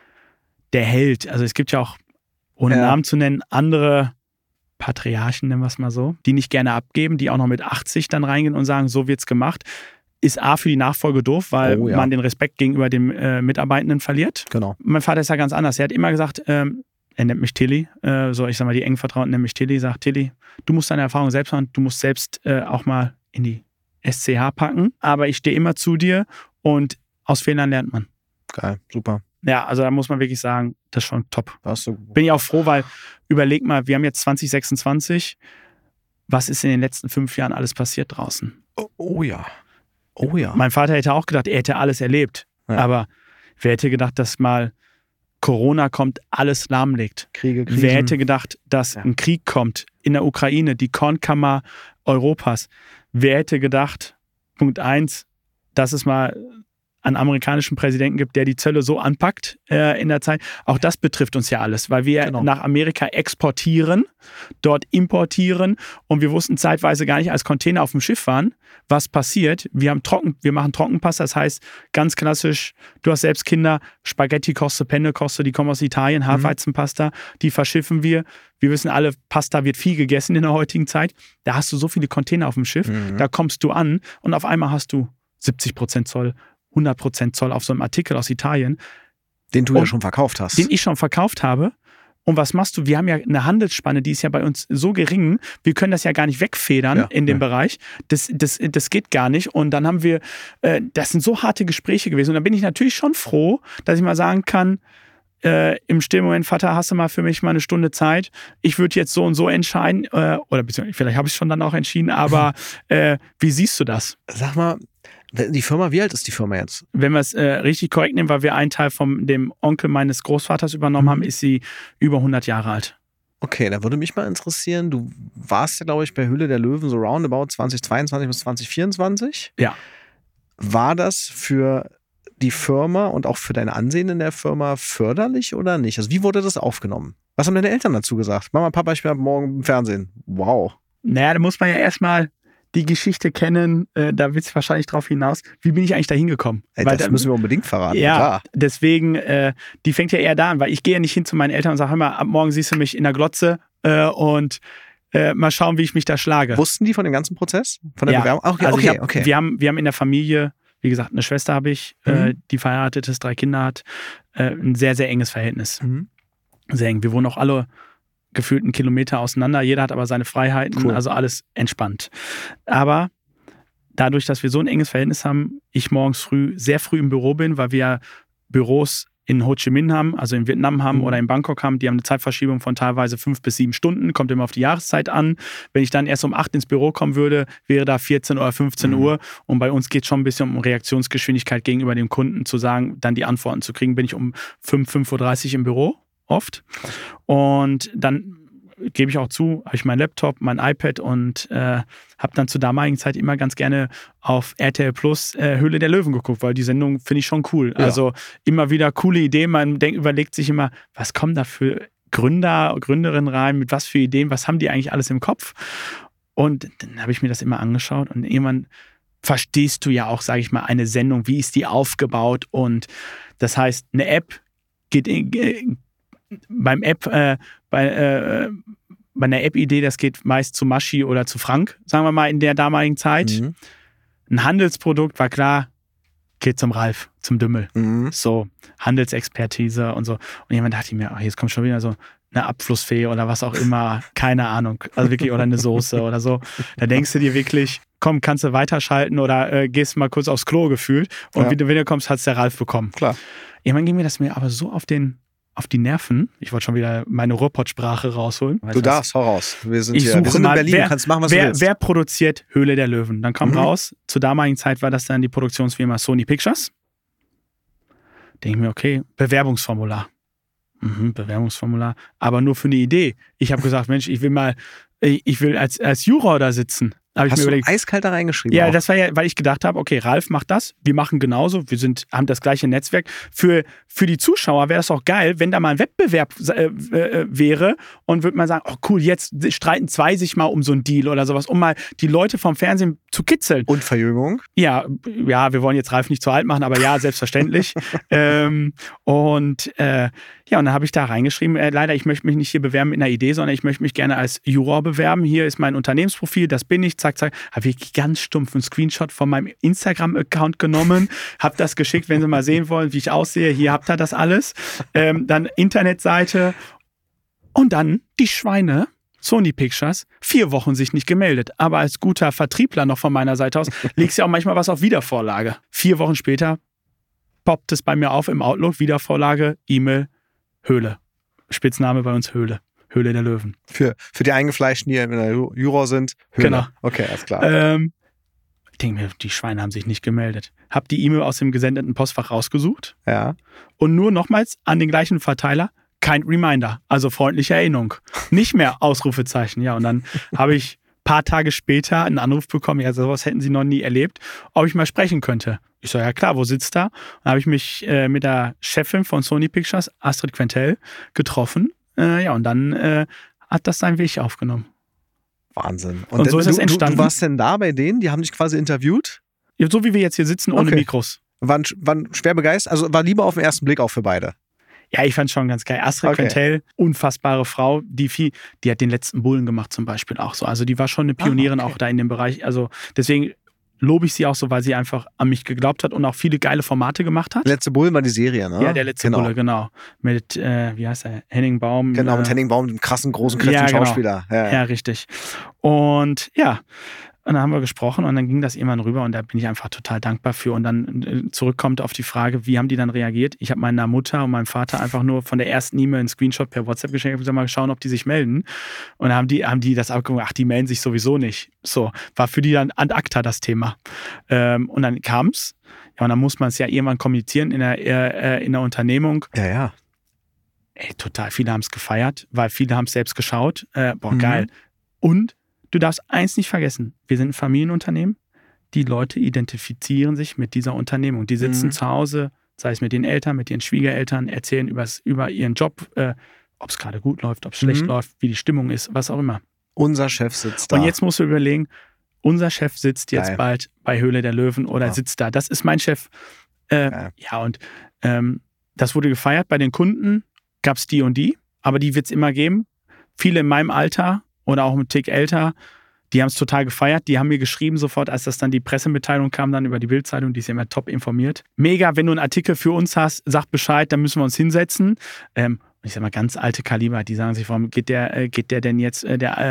der hält. Also es gibt ja auch, ohne Namen zu nennen, andere Patriarchen, nennen wir es mal so, die nicht gerne abgeben, die auch noch mit 80 dann reingehen und sagen, so wird's gemacht. Ist A für die Nachfolge doof, weil man den Respekt gegenüber dem Mitarbeitenden verliert. Genau. Mein Vater ist ja ganz anders. Er hat immer gesagt, er nennt mich Tilly, ich sag mal, die engen Vertrauten nennen mich Tilly, sagt Tilly, du musst deine Erfahrung selbst machen, du musst selbst auch mal in die SCH packen, aber ich stehe immer zu dir und aus Fehlern lernt man. Geil, super. Ja, also da muss man wirklich sagen, das ist schon top. So bin ich auch froh, weil überleg mal, wir haben jetzt 2026, was ist in den letzten 5 Jahren alles passiert draußen? Oh ja. Mein Vater hätte auch gedacht, er hätte alles erlebt. Ja. Aber wer hätte gedacht, dass mal Corona kommt, alles lahmlegt? Kriege, Krisen. Wer hätte gedacht, dass ein Krieg kommt in der Ukraine, die Kornkammer Europas? Wer hätte gedacht, Punkt 1, dass es mal einen amerikanischen Präsidenten gibt, der die Zölle so anpackt in der Zeit. Auch das betrifft uns ja alles, weil wir nach Amerika exportieren, dort importieren und wir wussten zeitweise gar nicht, als Container auf dem Schiff waren, was passiert. Wir machen Trockenpasta, das heißt ganz klassisch, du hast selbst Kinder, Spaghetti koste, Penne koste, die kommen aus Italien, Hartweizenpasta, die verschiffen wir. Wir wissen alle, Pasta wird viel gegessen in der heutigen Zeit. Da hast du so viele Container auf dem Schiff, da kommst du an und auf einmal hast du 70% Zoll, 100% Zoll auf so einem Artikel aus Italien. Den du ja schon verkauft hast. Den ich schon verkauft habe. Und was machst du? Wir haben ja eine Handelsspanne, die ist ja bei uns so gering, wir können das ja gar nicht wegfedern in dem Bereich. Das geht gar nicht. Und dann haben wir, das sind so harte Gespräche gewesen. Und da bin ich natürlich schon froh, dass ich mal sagen kann, im stillen Moment, Vater, hast du mal für mich mal eine Stunde Zeit? Ich würde jetzt so und so entscheiden, oder beziehungsweise vielleicht habe ich es schon dann auch entschieden, aber wie siehst du das? Sag mal, die Firma, wie alt ist die Firma jetzt? Wenn wir es richtig korrekt nehmen, weil wir einen Teil von dem Onkel meines Großvaters übernommen haben, ist sie über 100 Jahre alt. Okay, da würde mich mal interessieren, du warst ja, glaube ich, bei Höhle der Löwen so roundabout 2022 bis 2024. Ja. War das für die Firma und auch für dein Ansehen in der Firma förderlich oder nicht? Also wie wurde das aufgenommen? Was haben deine Eltern dazu gesagt? Mama, Papa, ich bin ab morgen im Fernsehen. Wow. Naja, da muss man ja erstmal die Geschichte kennen, da wird es wahrscheinlich drauf hinaus. Wie bin ich eigentlich da hingekommen? Das müssen wir unbedingt verraten. Ja, klar. Deswegen, die fängt ja eher da an, weil ich gehe ja nicht hin zu meinen Eltern und sage, hör mal, ab morgen siehst du mich in der Glotze und mal schauen, wie ich mich da schlage. Wussten die von dem ganzen Prozess? Von der Bewerbung? Okay, also okay. Wir haben in der Familie, wie gesagt, eine Schwester habe ich, die verheiratet ist, 3 Kinder hat, ein sehr, sehr enges Verhältnis. Sehr eng. Wir wohnen auch alle gefühlt einen Kilometer auseinander. Jeder hat aber seine Freiheiten, also alles entspannt. Aber dadurch, dass wir so ein enges Verhältnis haben, ich morgens sehr früh im Büro bin, weil wir Büros in Ho Chi Minh haben, also in Vietnam haben oder in Bangkok haben, die haben eine Zeitverschiebung von teilweise 5 bis 7 Stunden, kommt immer auf die Jahreszeit an. Wenn ich dann erst um 8 ins Büro kommen würde, wäre da 14 oder 15 Uhr und bei uns geht es schon ein bisschen um Reaktionsgeschwindigkeit gegenüber dem Kunden, zu sagen, dann die Antworten zu kriegen, bin ich um 5:30 Uhr im Büro. Oft. Und dann gebe ich auch zu, habe ich meinen Laptop, mein iPad und habe dann zur damaligen Zeit immer ganz gerne auf RTL Plus Höhle der Löwen geguckt, weil die Sendung finde ich schon cool. Ja. Also immer wieder coole Ideen. Man überlegt sich immer, was kommen da für Gründer, Gründerinnen rein, mit was für Ideen, was haben die eigentlich alles im Kopf? Und dann habe ich mir das immer angeschaut und irgendwann verstehst du ja auch, sage ich mal, eine Sendung, wie ist die aufgebaut und das heißt, eine App geht bei einer App-Idee, das geht meist zu Maschi oder zu Frank, sagen wir mal in der damaligen Zeit. Ein Handelsprodukt war klar, geht zum Ralf, zum Dümmel. So, Handelsexpertise und so. Und jemand dachte mir, jetzt kommt schon wieder so eine Abflussfee oder was auch immer, keine Ahnung, also wirklich, oder eine Soße oder so. Da denkst du dir wirklich, komm, kannst du weiterschalten oder gehst mal kurz aufs Klo gefühlt und wenn du kommst, hat's der Ralf bekommen. Klar. Irgendwann ging mir das aber so auf die Nerven. Ich wollte schon wieder meine Ruhrpott-Sprache rausholen. Du darfst, hau raus. Wir sind in mal, Berlin, du kannst machen, was du willst. Wer produziert Höhle der Löwen? Dann kam raus, zur damaligen Zeit war das dann die Produktionsfirma Sony Pictures. Denke ich mir, okay, Bewerbungsformular. Bewerbungsformular, aber nur für eine Idee. Ich habe gesagt, Mensch, ich will als Juror da sitzen. Hast du eiskalt da reingeschrieben? Ja, das war ja, weil ich gedacht habe, okay, Ralf macht das, wir machen genauso, haben das gleiche Netzwerk. Für die Zuschauer wäre das auch geil, wenn da mal ein Wettbewerb wäre und würde man sagen, oh cool, jetzt streiten 2 sich mal um so einen Deal oder sowas, um mal die Leute vom Fernsehen zu kitzeln. Und Verjüngung? Ja, wir wollen jetzt Ralf nicht zu alt machen, aber ja, selbstverständlich. Und dann habe ich da reingeschrieben, leider, ich möchte mich nicht hier bewerben mit einer Idee, sondern ich möchte mich gerne als Juror bewerben. Hier ist mein Unternehmensprofil, das bin ich, zack, zack. Habe ich ganz stumpf einen Screenshot von meinem Instagram-Account genommen, habe das geschickt, wenn Sie mal sehen wollen, wie ich aussehe. Hier habt ihr das alles. Dann Internetseite und dann die Schweine, Sony Pictures, 4 Wochen sich nicht gemeldet. Aber als guter Vertriebler noch von meiner Seite aus, legst du ja auch manchmal was auf Wiedervorlage. 4 Wochen später poppt es bei mir auf im Outlook, Wiedervorlage, E-Mail, Höhle. Spitzname bei uns Höhle. Höhle der Löwen. Für die Eingefleischten, die in der Juror sind, Höhle. Genau. Okay, alles klar. Ich denke mir, die Schweine haben sich nicht gemeldet. Hab die E-Mail aus dem gesendeten Postfach rausgesucht. Ja. Und nur nochmals an den gleichen Verteiler, kein Reminder, also freundliche Erinnerung. Nicht mehr Ausrufezeichen. Ja, und dann habe ich ein paar Tage später einen Anruf bekommen, ja, sowas hätten sie noch nie erlebt, ob ich mal sprechen könnte. Ich so, ja klar, wo sitzt da? Dann habe ich mich mit der Chefin von Sony Pictures, Astrid Quentel, getroffen. Und dann hat das seinen Weg aufgenommen. Wahnsinn. Und so ist es entstanden. Du warst denn da bei denen? Die haben dich quasi interviewt? Ja, so wie wir jetzt hier sitzen, ohne Mikros. Waren schwer begeistert? Also war Liebe auf den ersten Blick auch für beide? Ja, ich fand es schon ganz geil. Astrid Quentel, unfassbare Frau, die hat den letzten Bullen gemacht zum Beispiel auch so. Also die war schon eine Pionierin auch da in dem Bereich. Also deswegen lobe ich sie auch so, weil sie einfach an mich geglaubt hat und auch viele geile Formate gemacht hat. Letzte Bullen war die Serie, ne? Ja, der letzte Bulle, genau. Mit, wie heißt er? Henning Baum. Genau, mit Henning Baum, dem krassen, großen, kräftigen Schauspieler. Ja, richtig. Und ja, und dann haben wir gesprochen und dann ging das irgendwann rüber und da bin ich einfach total dankbar für. Und dann zurückkommt auf die Frage, wie haben die dann reagiert? Ich habe meiner Mutter und meinem Vater einfach nur von der ersten E-Mail einen Screenshot per WhatsApp geschenkt und gesagt, mal schauen, ob die sich melden. Und dann haben die das abgemacht, ach, die melden sich sowieso nicht. So, war für die dann ad acta das Thema. Und dann kam es. Ja, und dann muss man es ja irgendwann kommunizieren in der Unternehmung. Ja. Ey, total viele haben es gefeiert, weil viele haben es selbst geschaut. Geil. Und du darfst eins nicht vergessen, wir sind ein Familienunternehmen, die Leute identifizieren sich mit dieser Unternehmung. Die sitzen zu Hause, sei es mit den Eltern, mit ihren Schwiegereltern, erzählen über ihren Job, ob es gerade gut läuft, ob es schlecht läuft, wie die Stimmung ist, was auch immer. Unser Chef sitzt da. Und jetzt musst du überlegen, unser Chef sitzt jetzt bald bei Höhle der Löwen oder sitzt da. Das ist mein Chef. Ja, und das wurde gefeiert. Bei den Kunden gab es die und die, aber die wird es immer geben. Viele in meinem Alter oder auch ein Tick älter, die haben es total gefeiert. Die haben mir geschrieben sofort, als das dann die Pressemitteilung kam, dann über die Bild-Zeitung, die ist ja immer top informiert. Mega, wenn du einen Artikel für uns hast, sag Bescheid, dann müssen wir uns hinsetzen. Ich sag mal, ganz alte Kaliber, die sagen sich, warum geht der denn jetzt,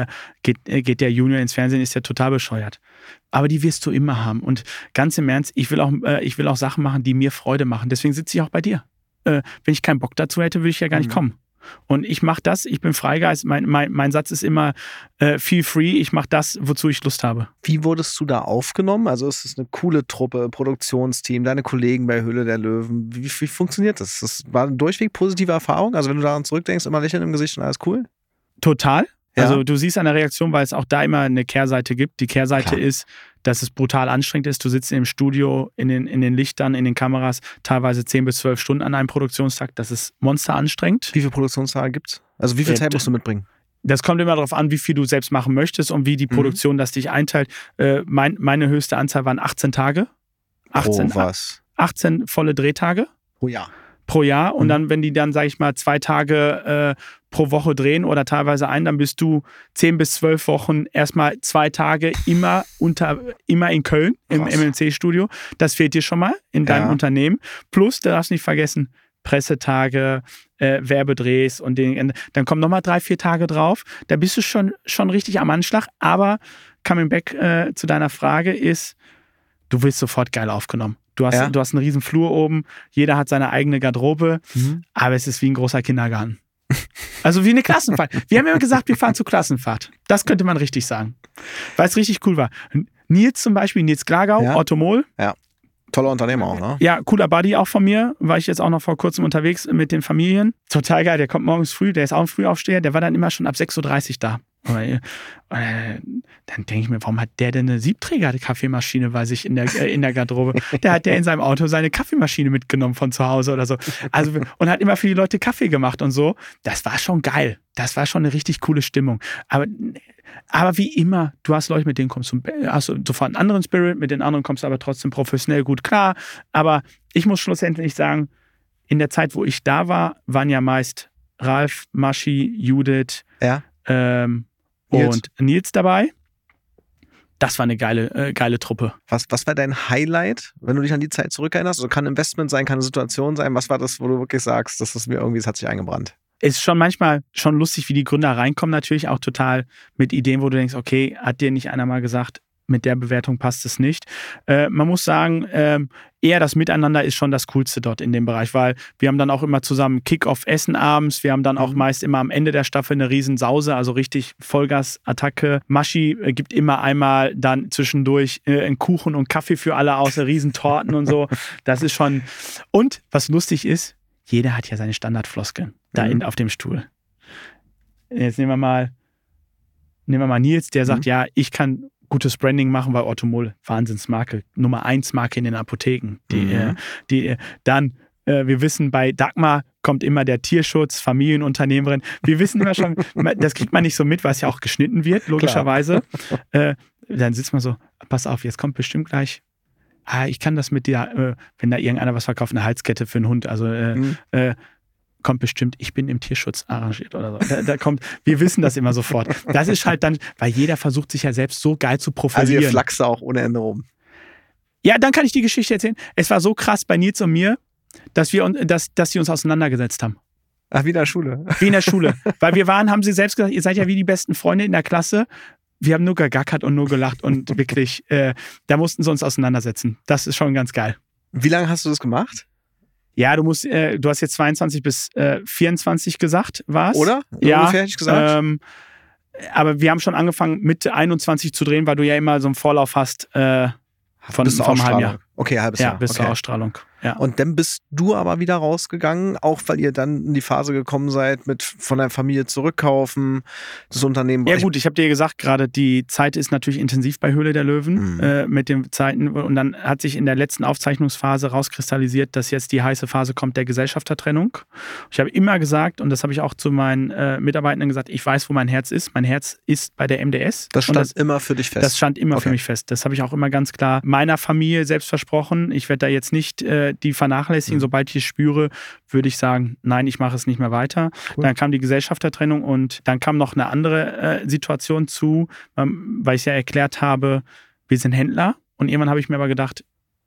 geht der Junior ins Fernsehen, ist der total bescheuert. Aber die wirst du immer haben. Und ganz im Ernst, ich will auch Sachen machen, die mir Freude machen. Deswegen sitze ich auch bei dir. Wenn ich keinen Bock dazu hätte, würde ich ja gar nicht kommen. Und ich mache das, ich bin Freigeist, mein Satz ist immer feel free, ich mache das, wozu ich Lust habe. Wie wurdest du da aufgenommen? Also ist es eine coole Truppe, Produktionsteam, deine Kollegen bei Höhle der Löwen, wie funktioniert das? Das war eine durchweg positive Erfahrung? Also wenn du daran zurückdenkst, immer Lächeln im Gesicht und alles cool? Total. Ja. Also du siehst an der Reaktion, weil es auch da immer eine Kehrseite gibt. Die Kehrseite ist, dass es brutal anstrengend ist. Du sitzt im Studio, in den Lichtern, in den Kameras, teilweise 10 bis 12 Stunden an einem Produktionstag. Das ist monster anstrengend. Wie viele Produktionstage gibt's? Also wie viel Zeit musst du mitbringen? Das kommt immer darauf an, wie viel du selbst machen möchtest und wie die Produktion das dich einteilt. Meine höchste Anzahl waren 18 Tage. 18 volle Drehtage. Pro Jahr. Und dann, wenn die dann, sag ich mal, 2 Tage pro Woche drehen oder teilweise dann bist du 10 bis 12 Wochen erstmal 2 Tage immer in Köln im MMC-Studio. Das fehlt dir schon mal in deinem Unternehmen. Plus, du darfst nicht vergessen, Pressetage, Werbedrehs und dann kommen nochmal 3-4 Tage drauf. Da bist du schon richtig am Anschlag. Aber coming back zu deiner Frage ist, du wirst sofort geil aufgenommen. Du hast einen riesen Flur oben, jeder hat seine eigene Garderobe, aber es ist wie ein großer Kindergarten. Also wie eine Klassenfahrt. Wir haben ja gesagt, wir fahren zur Klassenfahrt. Das könnte man richtig sagen. Weil es richtig cool war. Nils zum Beispiel, Nils Glagau, Automol. Ja, toller Unternehmer auch, ne? Ja, cooler Buddy auch von mir. War ich jetzt auch noch vor kurzem unterwegs mit den Familien. Total geil, der kommt morgens früh, der ist auch ein Frühaufsteher, der war dann immer schon ab 6.30 Uhr da. Dann denke ich mir, warum hat der denn eine Siebträger-Kaffeemaschine bei sich in der Garderobe? Der hat in seinem Auto seine Kaffeemaschine mitgenommen von zu Hause oder so. Also, und hat immer für die Leute Kaffee gemacht und so. Das war schon geil. Das war schon eine richtig coole Stimmung. Aber wie immer, du hast Leute, mit denen hast du sofort einen anderen Spirit, mit den anderen kommst du aber trotzdem professionell gut klar. Aber ich muss schlussendlich sagen, in der Zeit, wo ich da war, waren ja meist Ralf, Maschi, Judith, und Nils dabei. Das war eine geile Truppe. Was war dein Highlight, wenn du dich an die Zeit zurückerinnerst? Also kann Investment sein, kann eine Situation sein. Was war das, wo du wirklich sagst, das hat sich eingebrannt? Es ist schon manchmal schon lustig, wie die Gründer reinkommen, natürlich auch total mit Ideen, wo du denkst, okay, hat dir nicht einer mal gesagt, mit der Bewertung passt es nicht. Man muss sagen, eher das Miteinander ist schon das Coolste dort in dem Bereich, weil wir haben dann auch immer zusammen Kick-Off-Essen abends, wir haben dann auch meist immer am Ende der Staffel eine Riesensause, also richtig Vollgas-Attacke. Maschi gibt immer einmal dann zwischendurch einen Kuchen und Kaffee für alle aus, Riesentorten und so. Das ist schon... Und was lustig ist, jeder hat ja seine Standardfloskeln da auf dem Stuhl. Jetzt nehmen wir mal Nils, der sagt, ja, ich kann gutes Branding machen, weil Automol, Wahnsinnsmarke, Nummer 1 Marke in den Apotheken. Dann, wir wissen, bei Dagmar kommt immer der Tierschutz, Familienunternehmerin. Wir wissen immer schon, das kriegt man nicht so mit, weil es ja auch geschnitten wird, logischerweise. Dann sitzt man so, pass auf, jetzt kommt bestimmt gleich, ich kann das mit dir, wenn da irgendeiner was verkauft, eine Halskette für einen Hund, also kommt bestimmt, ich bin im Tierschutz arrangiert oder so. Da kommt, wir wissen das immer sofort. Das ist halt dann, weil jeder versucht sich ja selbst so geil zu profilieren. Also ihr flachst auch ohne Ende rum. Ja, dann kann ich die Geschichte erzählen. Es war so krass bei Nils und mir, dass sie uns auseinandergesetzt haben. Ach, wie in der Schule. Wie in der Schule. Weil haben sie selbst gesagt, ihr seid ja wie die besten Freunde in der Klasse. Wir haben nur gegackert und nur gelacht und wirklich, da mussten sie uns auseinandersetzen. Das ist schon ganz geil. Wie lange hast du das gemacht? Ja, du hast jetzt 22 bis 24 gesagt, war's? Oder? Ja. Ungefähr, hätte ich gesagt. Aber wir haben schon angefangen, Mitte 21 zu drehen, weil du ja immer so einen Vorlauf hast vom halben Jahr. Okay, halbes Jahr. Ja, bis zur Ausstrahlung. Ja. Und dann bist du aber wieder rausgegangen, auch weil ihr dann in die Phase gekommen seid mit von der Familie zurückkaufen, das Unternehmen... Ja gut, ich habe dir gesagt, gerade die Zeit ist natürlich intensiv bei Höhle der Löwen mit den Zeiten. Und dann hat sich in der letzten Aufzeichnungsphase rauskristallisiert, dass jetzt die heiße Phase kommt der Gesellschaftertrennung. Ich habe immer gesagt, und das habe ich auch zu meinen Mitarbeitenden gesagt, ich weiß, wo mein Herz ist. Mein Herz ist bei der MDS. Das stand immer für dich fest? Das stand immer für mich fest. Das habe ich auch immer ganz klar meiner Familie selbst versprochen. Ich werde da jetzt nicht die vernachlässigen. Sobald ich es spüre, würde ich sagen, nein, ich mache es nicht mehr weiter. Cool. Dann kam die Gesellschaftertrennung und dann kam noch eine andere Situation zu, weil ich ja erklärt habe, wir sind Händler. Und irgendwann habe ich mir aber gedacht,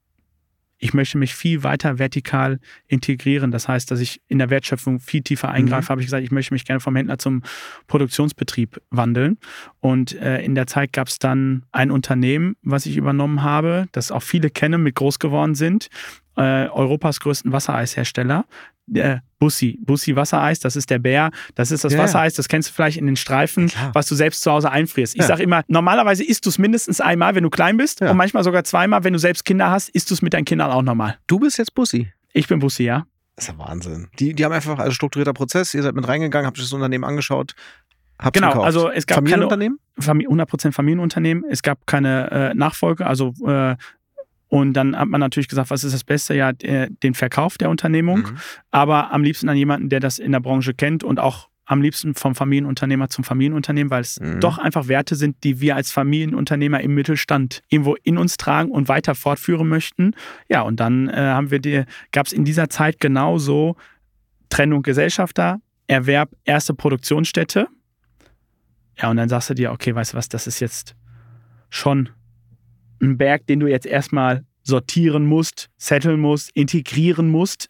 ich möchte mich viel weiter vertikal integrieren. Das heißt, dass ich in der Wertschöpfung viel tiefer eingreife. Habe ich gesagt, ich möchte mich gerne vom Händler zum Produktionsbetrieb wandeln. Und in der Zeit gab es dann ein Unternehmen, was ich übernommen habe, das auch viele kennen, mit groß geworden sind. Europas größten Wassereishersteller. Bussi Wassereis, das ist der Bär, das ist das Wassereis, das kennst du vielleicht in den Streifen, was du selbst zu Hause einfrierst. Ich sage immer, normalerweise isst du es mindestens einmal, wenn du klein bist und manchmal sogar zweimal, wenn du selbst Kinder hast, isst du es mit deinen Kindern auch normal. Du bist jetzt Bussi? Ich bin Bussi, ja. Das ist ja Wahnsinn. Die haben einfach, also strukturierter Prozess, ihr seid mit reingegangen, habt euch das Unternehmen angeschaut, habt es gekauft. Also es gab Familienunternehmen? 100% Familienunternehmen, es gab keine Nachfolge, also und dann hat man natürlich gesagt, was ist das Beste? Ja, den Verkauf der Unternehmung, aber am liebsten an jemanden, der das in der Branche kennt und auch am liebsten vom Familienunternehmer zum Familienunternehmen, weil es doch einfach Werte sind, die wir als Familienunternehmer im Mittelstand irgendwo in uns tragen und weiter fortführen möchten. Ja, und dann gab es in dieser Zeit genauso Trennung Gesellschafter, Erwerb, erste Produktionsstätte. Ja, und dann sagst du dir, okay, weißt du was, das ist jetzt schon ein Berg, den du jetzt erstmal sortieren musst, setteln musst, integrieren musst.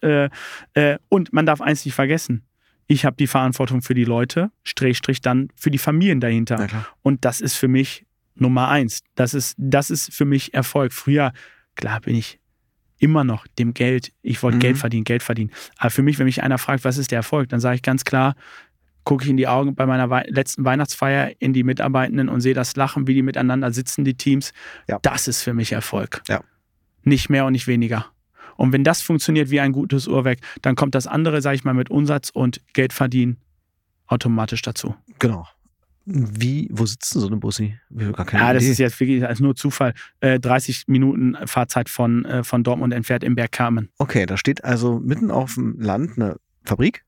Und man darf eins nicht vergessen. Ich habe die Verantwortung für die Leute, / dann für die Familien dahinter. Und das ist für mich Nummer 1. Das ist für mich Erfolg. Früher, klar, bin ich immer noch dem Geld. Ich wollte Geld verdienen. Aber für mich, wenn mich einer fragt, was ist der Erfolg, dann sage ich ganz klar, gucke ich in die Augen bei meiner letzten Weihnachtsfeier in die Mitarbeitenden und sehe das Lachen, wie die miteinander sitzen, die Teams. Ja. Das ist für mich Erfolg. Ja. Nicht mehr und nicht weniger. Und wenn das funktioniert wie ein gutes Uhrwerk, dann kommt das andere, sage ich mal, mit Umsatz und Geld verdienen automatisch dazu. Genau. Wo sitzt denn so eine Bussi? Das ist jetzt wirklich als nur Zufall. 30 Minuten Fahrzeit von Dortmund entfernt im Bergkamen. Okay, da steht also mitten auf dem Land eine Fabrik.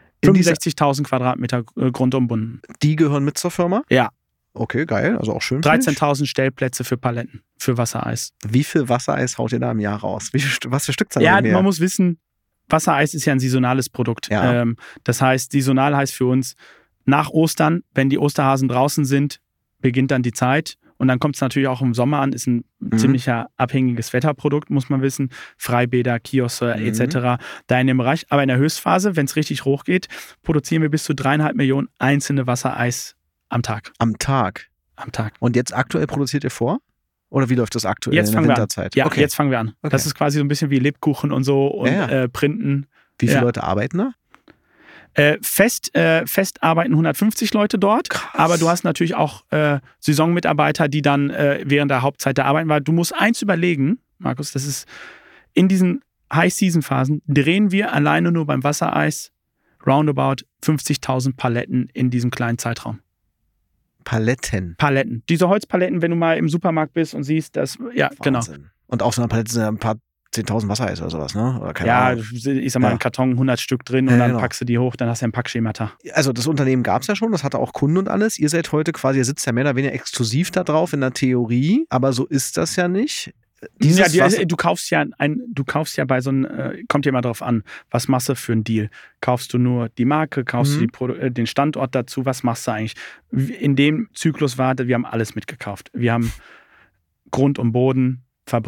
65.000 Quadratmeter grundumbunden. Die gehören mit zur Firma? Ja. Okay, geil. Also auch schön. 13.000 Stellplätze für Paletten, für Wassereis. Wie viel Wassereis haut ihr da im Jahr raus? Was für Stückzahlen? Ja, man muss wissen, Wassereis ist ja ein saisonales Produkt. Ja. Das heißt, saisonal heißt für uns, nach Ostern, wenn die Osterhasen draußen sind, beginnt dann die Zeit. Und dann kommt es natürlich auch im Sommer an, ist ein ziemlicher abhängiges Wetterprodukt, muss man wissen. Freibäder, Kioske etc. Da in dem Bereich. Aber in der Höchstphase, wenn es richtig hoch geht, produzieren wir bis zu 3,5 Millionen einzelne Wassereis am Tag. Am Tag? Am Tag. Und jetzt aktuell produziert ihr vor? Oder wie läuft das aktuell jetzt in der Winterzeit? Ja, okay. Jetzt fangen wir an. Okay. Das ist quasi so ein bisschen wie Lebkuchen und so und Printen. Wie viele Leute arbeiten da? Fest arbeiten 150 Leute dort, krass. Aber du hast natürlich auch Saisonmitarbeiter, die dann während der Hauptzeit da arbeiten, weil du musst eins überlegen, Markus, das ist in diesen High-Season-Phasen drehen wir alleine nur beim Wassereis roundabout 50.000 Paletten in diesem kleinen Zeitraum. Paletten? Paletten. Diese Holzpaletten, wenn du mal im Supermarkt bist und siehst, das, ja, Wahnsinn. Genau. Und auf so einer Palette sind ja ein paar 10.000 Wassereis oder sowas, ne? Oder keine Ahnung. Ich sag mal, im Karton 100 Stück drin und dann packst du die hoch, dann hast du ein Packschemata. Also das Unternehmen gab es ja schon, das hatte auch Kunden und alles. Ihr seid heute quasi, ihr sitzt ja mehr oder weniger exklusiv da drauf in der Theorie, aber so ist das ja nicht. Du kaufst ja bei so einem, kommt ja mal drauf an, was machst du für einen Deal? Kaufst du nur die Marke, kaufst du den Standort dazu, was machst du eigentlich? In dem Zyklus wir haben alles mitgekauft. Wir haben Grund und Boden, Fabrik,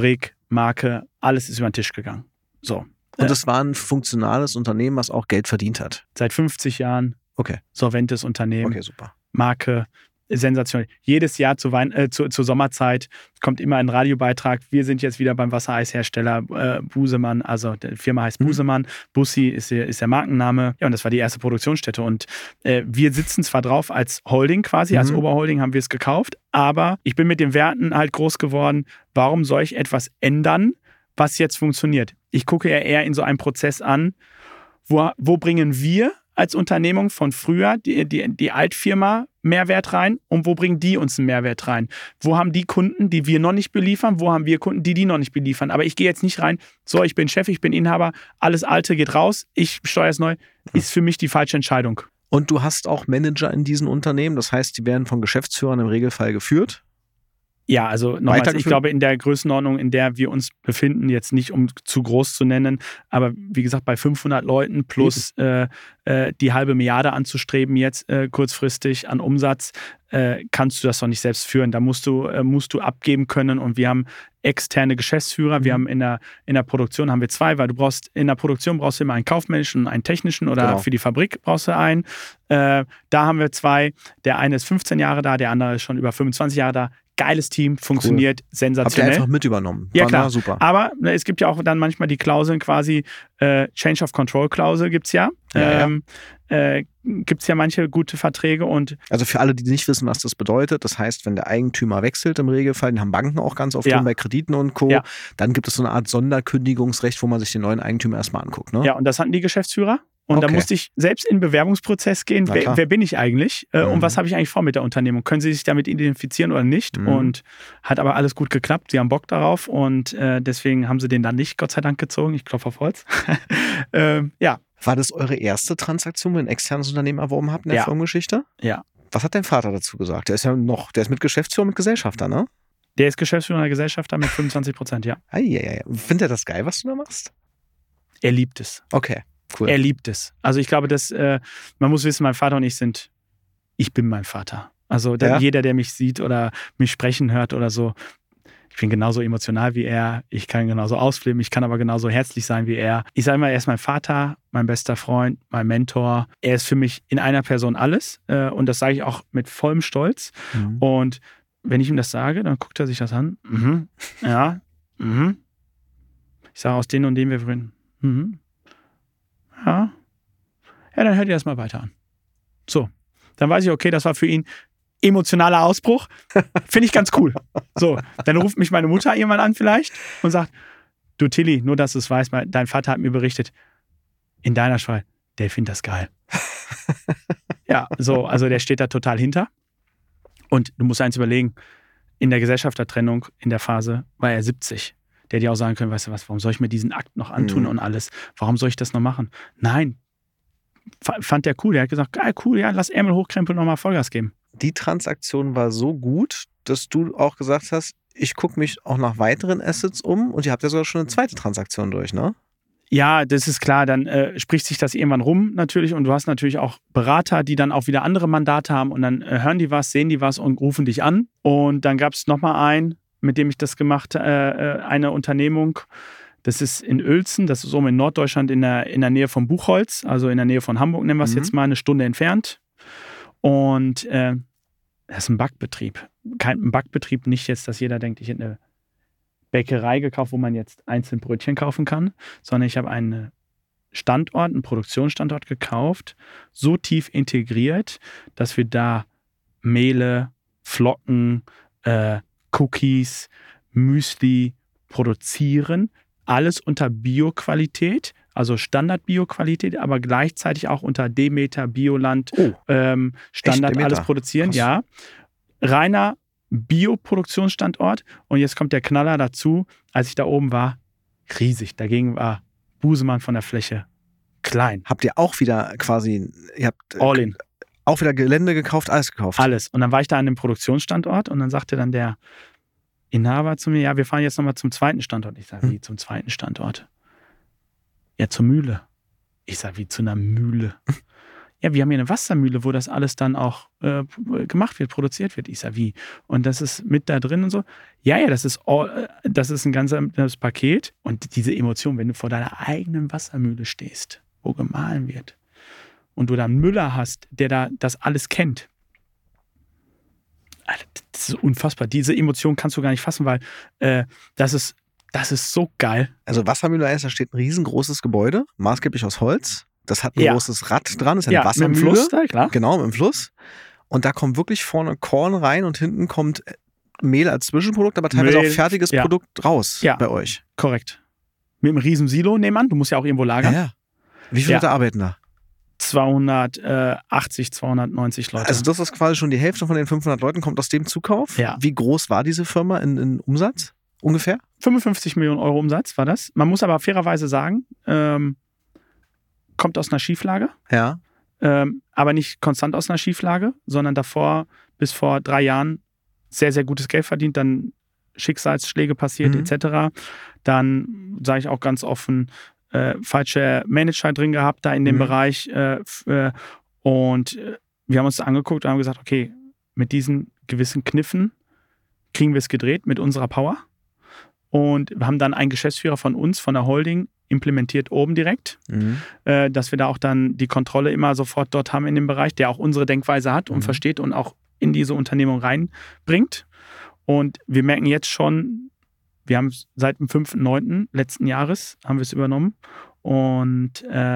Marke, alles ist über den Tisch gegangen. So. Und es war ein funktionales Unternehmen, was auch Geld verdient hat. Seit 50 Jahren. Okay. Solventes Unternehmen. Okay, super. Marke, sensationell. Jedes Jahr zur Sommerzeit kommt immer ein Radiobeitrag. Wir sind jetzt wieder beim Wassereishersteller Busemann, also die Firma heißt Busemann. Bussi ist der Markenname. Ja, und das war die erste Produktionsstätte. Und wir sitzen zwar drauf als Holding quasi, als Oberholding haben wir es gekauft, aber ich bin mit den Werten halt groß geworden. Warum soll ich etwas ändern, was jetzt funktioniert? Ich gucke ja eher in so einen Prozess an, wo bringen wir als Unternehmung von früher die Altfirma Mehrwert rein und wo bringen die uns einen Mehrwert rein? Wo haben die Kunden, die wir noch nicht beliefern? Wo haben wir Kunden, die noch nicht beliefern? Aber ich gehe jetzt nicht rein, so, ich bin Chef, ich bin Inhaber, alles Alte geht raus, ich steuere es neu, ist für mich die falsche Entscheidung. Und du hast auch Manager in diesen Unternehmen, das heißt, die werden von Geschäftsführern im Regelfall geführt? Ja, also nochmals, ich glaube, in der Größenordnung, in der wir uns befinden, jetzt nicht um zu groß zu nennen, aber wie gesagt, bei 500 Leuten plus die halbe Milliarde anzustreben jetzt kurzfristig an Umsatz, kannst du das doch nicht selbst führen. Da musst du abgeben können und wir haben externe Geschäftsführer, wir haben in der Produktion haben wir zwei, weil in der Produktion brauchst du immer einen kaufmännischen und einen technischen oder für die Fabrik brauchst du einen. Da haben wir zwei, der eine ist 15 Jahre da, der andere ist schon über 25 Jahre da. Geiles Team, funktioniert sensationell. Habt ihr einfach mit übernommen? Ja, klar. Super. Aber es gibt ja auch dann manchmal die Klauseln quasi, Change of Control Klausel gibt es ja. Gibt es ja manche gute Verträge und... Also für alle, die nicht wissen, was das bedeutet, das heißt, wenn der Eigentümer wechselt im Regelfall, den haben Banken auch ganz oft drin bei Krediten und Co., dann gibt es so eine Art Sonderkündigungsrecht, wo man sich den neuen Eigentümer erstmal anguckt. Ne? Ja, und das hatten die Geschäftsführer. Und da musste ich selbst in den Bewerbungsprozess gehen. Wer bin ich eigentlich? Und was habe ich eigentlich vor mit der Unternehmung? Können sie sich damit identifizieren oder nicht? Und hat aber alles gut geklappt. Sie haben Bock darauf und deswegen haben sie den dann nicht, Gott sei Dank, gezogen. Ich klopfe auf Holz. Ja. War das eure erste Transaktion, wo ihr ein externes Unternehmen erworben habt in der Firmengeschichte? Ja. Was hat dein Vater dazu gesagt? Der ist mit Geschäftsführer, mit Gesellschafter, ne? Der ist Geschäftsführer Gesellschafter mit 25%, ja. Findet er das geil, was du da machst? Er liebt es. Okay, cool. Er liebt es. Also ich glaube, dass man muss wissen, mein Vater und ich bin mein Vater. Also jeder, der mich sieht oder mich sprechen hört oder so, ich bin genauso emotional wie er, ich kann genauso ausflippen, ich kann aber genauso herzlich sein wie er. Ich sage immer, er ist mein Vater, mein bester Freund, mein Mentor. Er ist für mich in einer Person alles und das sage ich auch mit vollem Stolz. Und wenn ich ihm das sage, dann guckt er sich das an. Ja. Ich sage, aus denen und denen wir gewinnen. Ja, dann hört ihr das mal weiter an. So, dann weiß ich, okay, das war für ihn emotionaler Ausbruch. Finde ich ganz cool. So, dann ruft mich meine Mutter irgendwann an vielleicht und sagt, du Tilly, nur dass du es weißt, dein Vater hat mir berichtet, in deiner Schweiz, der findet das geil. Ja, so, also der steht da total hinter. Und du musst eins überlegen, in der Gesellschaftertrennung, in der Phase, war er 70. Der hätte auch sagen können, weißt du was, warum soll ich mir diesen Akt noch antun und alles? Warum soll ich das noch machen? Nein, fand der cool. Der hat gesagt, geil, cool, ja, lass Ärmel hochkrempeln und nochmal Vollgas geben. Die Transaktion war so gut, dass du auch gesagt hast, ich gucke mich auch nach weiteren Assets um und ihr habt ja sogar schon eine zweite Transaktion durch, ne? Ja, das ist klar, dann spricht sich das irgendwann rum natürlich und du hast natürlich auch Berater, die dann auch wieder andere Mandate haben und dann hören die was, sehen die was und rufen dich an. Und dann gab es nochmal einen, mit dem ich das gemacht habe, eine Unternehmung, das ist in Uelzen, das ist oben in Norddeutschland in der Nähe von Buchholz, also in der Nähe von Hamburg, nennen wir es jetzt mal, eine Stunde entfernt. Und das ist ein Backbetrieb. Ein Backbetrieb, nicht jetzt, dass jeder denkt, ich hätte eine Bäckerei gekauft, wo man jetzt einzeln Brötchen kaufen kann, sondern ich habe einen Produktionsstandort gekauft, so tief integriert, dass wir da Mehle, Flocken, Cookies, Müsli produzieren. Alles unter Bio-Qualität, also Standard-Bio-Qualität, aber gleichzeitig auch unter Demeter, Bioland, Standard alles produzieren. Krass. Ja. Reiner Bio-Produktionsstandort. Und jetzt kommt der Knaller dazu, als ich da oben war, riesig. Dagegen war Busemann von der Fläche klein. Habt ihr auch wieder quasi, all in. Auch wieder Gelände gekauft, alles gekauft? Alles. Und dann war ich da an dem Produktionsstandort und dann sagte dann der Inhaber zu mir, ja, wir fahren jetzt nochmal zum zweiten Standort. Ich sage, wie zum zweiten Standort? Ja, zur Mühle. Ich sage, wie zu einer Mühle? ja, wir haben hier eine Wassermühle, wo das alles dann auch gemacht wird, produziert wird. Ich sage, wie? Und das ist mit da drin und so. Ja, das ist ein ganzes Paket. Und diese Emotion, wenn du vor deiner eigenen Wassermühle stehst, wo gemahlen wird, und du da einen Müller hast, der da das alles kennt. Das ist unfassbar. Diese Emotion kannst du gar nicht fassen, weil das ist so geil. Also Wassermühle heißt, da steht ein riesengroßes Gebäude, maßgeblich aus Holz. Das hat ein großes Rad dran, das ist eine Wassermühle. Mit dem Fluss da, klar. Genau, mit dem Fluss. Und da kommt wirklich vorne Korn rein und hinten kommt Mehl als Zwischenprodukt, aber teilweise auch fertiges Produkt raus bei euch. Korrekt. Mit einem riesen Silo nebenan, du musst ja auch irgendwo lagern. Ja. Wie viele Leute arbeiten da? 280, 290 Leute. Also das ist quasi schon die Hälfte von den 500 Leuten, kommt aus dem Zukauf. Ja. Wie groß war diese Firma in Umsatz ungefähr? 55 Millionen Euro Umsatz war das. Man muss aber fairerweise sagen, kommt aus einer Schieflage. Ja. Aber nicht konstant aus einer Schieflage, sondern davor bis vor 3 Jahren sehr, sehr gutes Geld verdient, dann Schicksalsschläge passiert etc. Dann sage ich auch ganz offen, falsche Manager drin gehabt da in dem Bereich und wir haben uns das angeguckt und haben gesagt, okay, mit diesen gewissen Kniffen kriegen wir es gedreht mit unserer Power und wir haben dann einen Geschäftsführer von uns, von der Holding, implementiert oben direkt, dass wir da auch dann die Kontrolle immer sofort dort haben in dem Bereich, der auch unsere Denkweise hat und versteht und auch in diese Unternehmung reinbringt. Und wir merken jetzt schon, wir haben seit dem 5.9. letzten Jahres haben wir es übernommen und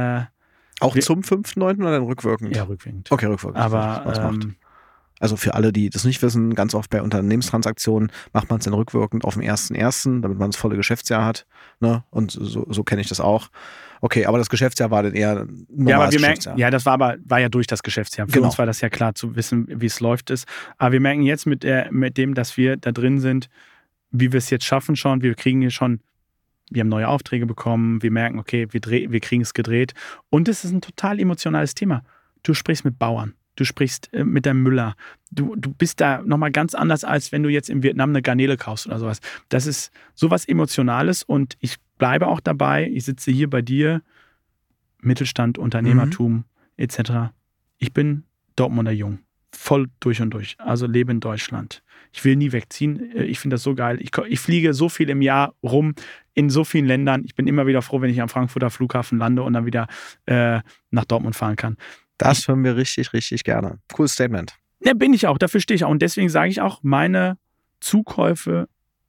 auch zum 5.9. oder dann rückwirkend? Ja, rückwirkend. Okay, rückwirkend. Aber also für alle, die das nicht wissen, ganz oft bei Unternehmenstransaktionen macht man es dann rückwirkend auf dem 1.1., damit man das volle Geschäftsjahr hat. Ne? Und so kenne ich das auch. Okay, aber das Geschäftsjahr war dann eher normales Geschäftsjahr. Ja, das war ja durch das Geschäftsjahr. Für uns war das ja klar zu wissen, wie es läuft ist. Aber wir merken jetzt mit dem, dass wir da drin sind, wie wir es jetzt schaffen schon. Wir kriegen hier schon, wir haben neue Aufträge bekommen. Wir merken, okay, wir kriegen es gedreht. Und es ist ein total emotionales Thema. Du sprichst mit Bauern. Du sprichst mit deinem Müller. Du bist da nochmal ganz anders, als wenn du jetzt in Vietnam eine Garnele kaufst oder sowas. Das ist sowas Emotionales und ich bleibe auch dabei. Ich sitze hier bei dir, Mittelstand, Unternehmertum etc. Ich bin Dortmunder Jung, voll durch und durch. Also lebe in Deutschland. Ich will nie wegziehen. Ich finde das so geil. Ich fliege so viel im Jahr rum in so vielen Ländern. Ich bin immer wieder froh, wenn ich am Frankfurter Flughafen lande und dann wieder nach Dortmund fahren kann. Das hören wir richtig, richtig gerne. Cooles Statement. Ja, bin ich auch. Dafür stehe ich auch. Und deswegen sage ich auch, meine Zukäufe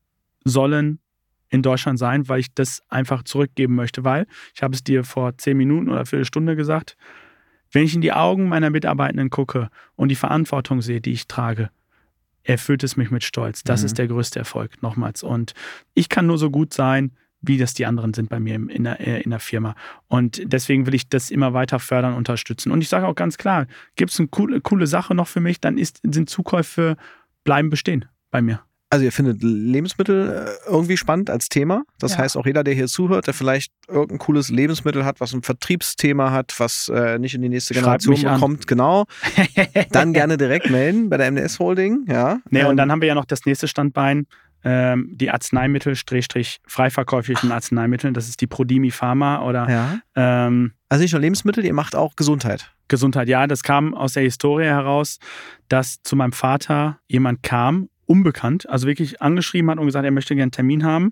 sollen in Deutschland sein, weil ich das einfach zurückgeben möchte. Weil, ich habe es dir vor 10 Minuten oder Viertelstunde gesagt, wenn ich in die Augen meiner Mitarbeitenden gucke und die Verantwortung sehe, die ich trage, erfüllt es mich mit Stolz. Das ist der größte Erfolg, nochmals. Und ich kann nur so gut sein, wie das die anderen sind bei mir in der Firma. Und deswegen will ich das immer weiter fördern, unterstützen. Und ich sage auch ganz klar, gibt es eine coole Sache noch für mich, dann sind Zukäufe bleiben bestehen bei mir. Also ihr findet Lebensmittel irgendwie spannend als Thema. Das heißt, auch jeder, der hier zuhört, der vielleicht irgendein cooles Lebensmittel hat, was ein Vertriebsthema hat, was nicht in die nächste Generation kommt, genau, dann gerne direkt melden bei der MDS Holding. Ja. Und dann haben wir ja noch das nächste Standbein, die Arzneimittel, freiverkäuflichen Arzneimittel. Das ist die Prodimi Pharma oder also nicht nur Lebensmittel, ihr macht auch Gesundheit. Gesundheit, ja. Das kam aus der Historie heraus, dass zu meinem Vater jemand kam, unbekannt, also wirklich angeschrieben hat und gesagt, er möchte gerne einen Termin haben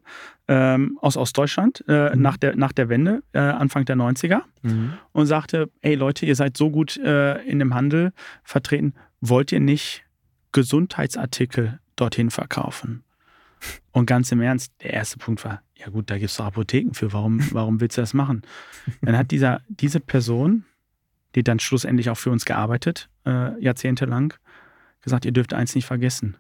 aus Ostdeutschland nach der Wende, Anfang der 90er und sagte, ey Leute, ihr seid so gut in dem Handel vertreten, wollt ihr nicht Gesundheitsartikel dorthin verkaufen? Und ganz im Ernst, der erste Punkt war, ja gut, da gibt es doch Apotheken für, warum willst du das machen? Dann hat diese Person, die dann schlussendlich auch für uns gearbeitet, jahrzehntelang, gesagt, ihr dürft eins nicht vergessen.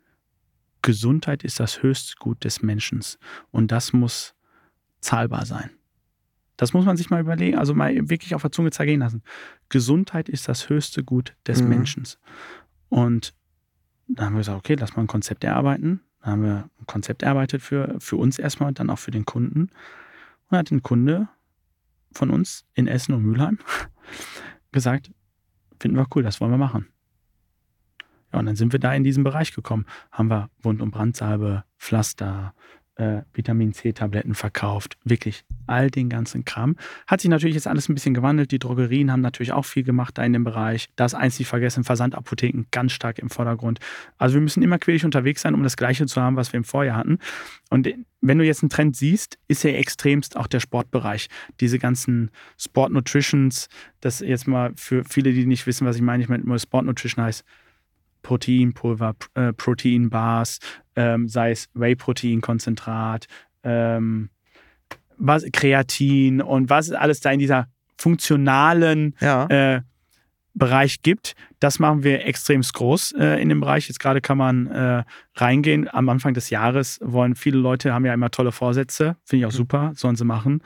Gesundheit ist das höchste Gut des Menschen und das muss zahlbar sein. Das muss man sich mal überlegen, also mal wirklich auf der Zunge zergehen lassen. Gesundheit ist das höchste Gut des Menschen. Und dann haben wir gesagt, okay, lass mal ein Konzept erarbeiten. Dann haben wir ein Konzept erarbeitet für uns erstmal und dann auch für den Kunden. Und dann hat ein Kunde von uns in Essen und Mülheim gesagt, finden wir cool, das wollen wir machen. Ja, und dann sind wir da in diesen Bereich gekommen. Haben wir Wund- und Brandsalbe, Pflaster, Vitamin-C-Tabletten verkauft. Wirklich all den ganzen Kram. Hat sich natürlich jetzt alles ein bisschen gewandelt. Die Drogerien haben natürlich auch viel gemacht da in dem Bereich. Das eins nicht vergessen, Versandapotheken ganz stark im Vordergrund. Also wir müssen immer querlich unterwegs sein, um das Gleiche zu haben, was wir im Vorjahr hatten. Und wenn du jetzt einen Trend siehst, ist ja extremst auch der Sportbereich. Diese ganzen Sport Nutritions, das jetzt mal für viele, die nicht wissen, was ich meine Sport Nutrition heißt Proteinpulver, Proteinbars, sei es Whey-Protein-Konzentrat, Kreatin und was es alles da in dieser funktionalen Bereich gibt. Das machen wir extrem groß in dem Bereich. Jetzt gerade kann man reingehen. Am Anfang des Jahres wollen viele Leute, haben ja immer tolle Vorsätze. Finde ich auch super, sollen sie machen.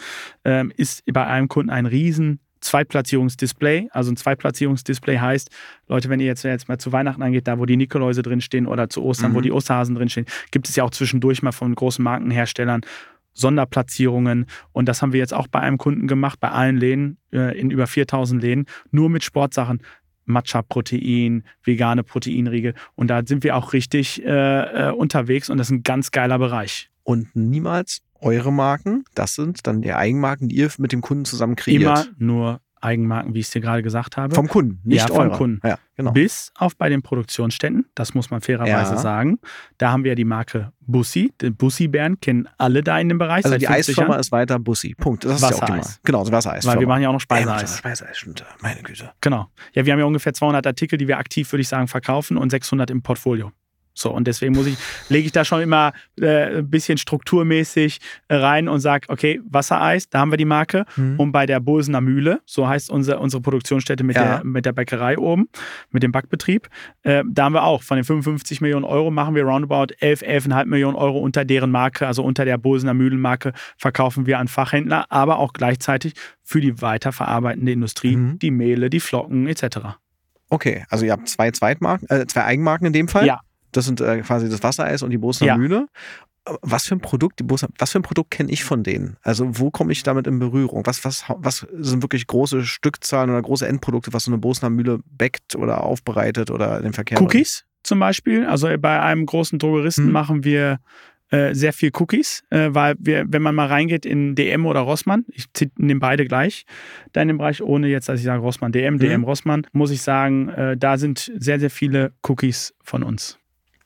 Ist bei einem Kunden ein riesen Zweitplatzierungsdisplay. Also ein Zweitplatzierungsdisplay heißt, Leute, wenn ihr jetzt mal zu Weihnachten angeht, da wo die Nikoläuse drinstehen oder zu Ostern, wo die Osterhasen drinstehen, gibt es ja auch zwischendurch mal von großen Markenherstellern Sonderplatzierungen. Und das haben wir jetzt auch bei einem Kunden gemacht, bei allen Läden, in über 4000 Läden, nur mit Sportsachen. Matcha-Protein, vegane Proteinriegel. Und da sind wir auch richtig unterwegs und das ist ein ganz geiler Bereich. Und niemals eure Marken, das sind dann die Eigenmarken, die ihr mit dem Kunden zusammen kreiert. Immer nur Eigenmarken, wie ich es dir gerade gesagt habe. Vom Kunden, nicht vom Kunden. Ja, genau. Bis auf bei den Produktionsstätten, das muss man fairerweise sagen. Da haben wir die Marke Bussi. Den Bussi-Bären kennen alle da in dem Bereich. Also die Eisfirma ist weiter Bussi. Punkt. Das ist ja optimal. Genau, so Wassereis. Weil wir machen ja auch noch Speiseeis. Speiseeis, stimmt. Meine Güte. Genau. Ja, wir haben ja ungefähr 200 Artikel, die wir aktiv, würde ich sagen, verkaufen und 600 im Portfolio. So, und deswegen lege ich da schon immer ein bisschen strukturmäßig rein und sage, okay, Wassereis, da haben wir die Marke. Und bei der Bosener Mühle, so heißt unsere Produktionsstätte mit der Bäckerei oben, mit dem Backbetrieb, da haben wir auch von den 55 Millionen Euro machen wir roundabout 11,5 Millionen Euro unter deren Marke, also unter der Bosener Mühlenmarke verkaufen wir an Fachhändler, aber auch gleichzeitig für die weiterverarbeitende Industrie, die Mehle, die Flocken etc. Okay, also ihr habt zwei Eigenmarken in dem Fall? Ja. Das sind quasi das Wassereis und die Bosener Mühle. Was für ein Produkt kenne ich von denen? Also wo komme ich damit in Berührung? Was sind wirklich große Stückzahlen oder große Endprodukte, was so eine Bosener Mühle backt oder aufbereitet oder den Verkehr? Cookies zum Beispiel. Also bei einem großen Drogeristen machen wir sehr viel Cookies, weil wenn man mal reingeht in DM oder Rossmann, ich nehme beide gleich, da in dem Bereich, ohne jetzt, dass ich sage Rossmann, DM Rossmann, muss ich sagen, da sind sehr, sehr viele Cookies von uns.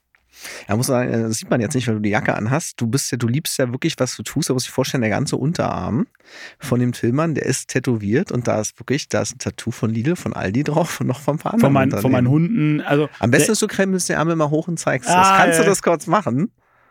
Ja, muss sagen, das sieht man jetzt nicht, weil du die Jacke anhast. Du liebst ja wirklich, was du tust. Da muss ich vorstellen, der ganze Unterarm von dem Tillmann, der ist tätowiert und da ist ein Tattoo von Lidl, von Aldi drauf und noch von ein paar anderen. Von meinen Hunden. Also am besten ist, du krempelst den Arm immer hoch und zeigst das. Kannst du das kurz machen?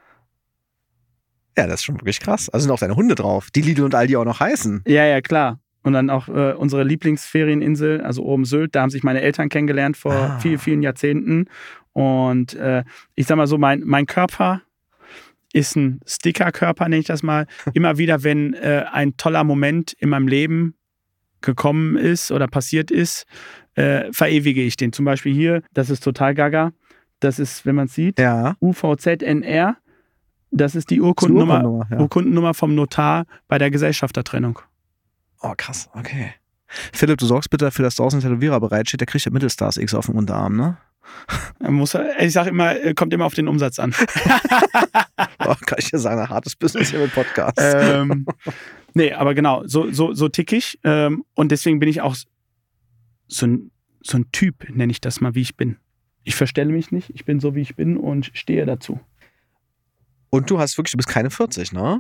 Ja, das ist schon wirklich krass. Also sind auch deine Hunde drauf, die Lidl und Aldi auch noch heißen. Ja, klar. Und dann auch unsere Lieblingsferieninsel, also oben Sylt, da haben sich meine Eltern kennengelernt vor vielen, vielen Jahrzehnten. Und ich sag mal so, mein Körper ist ein Sticker-Körper, nenne ich das mal. Immer wieder, wenn ein toller Moment in meinem Leben gekommen ist oder passiert ist, verewige ich den. Zum Beispiel hier, das ist total gaga. Das ist, wenn man es sieht, UVZNR. Das ist die Urkundennummer vom Notar bei der Gesellschaftertrennung. Oh, krass, okay. Philipp, du sorgst bitte dafür, dass draußen ein Tätowierer bereitsteht, der kriegt ja Mittelstars X auf dem Unterarm, ne? Ich sag immer, kommt immer auf den Umsatz an. Kann ich dir sagen, ein hartes Business hier mit Podcast. Nee, aber genau, so tick ich. Und deswegen bin ich auch so ein Typ, nenne ich das mal, wie ich bin. Ich verstelle mich nicht, ich bin so, wie ich bin und stehe dazu. Und du bist keine 40, ne?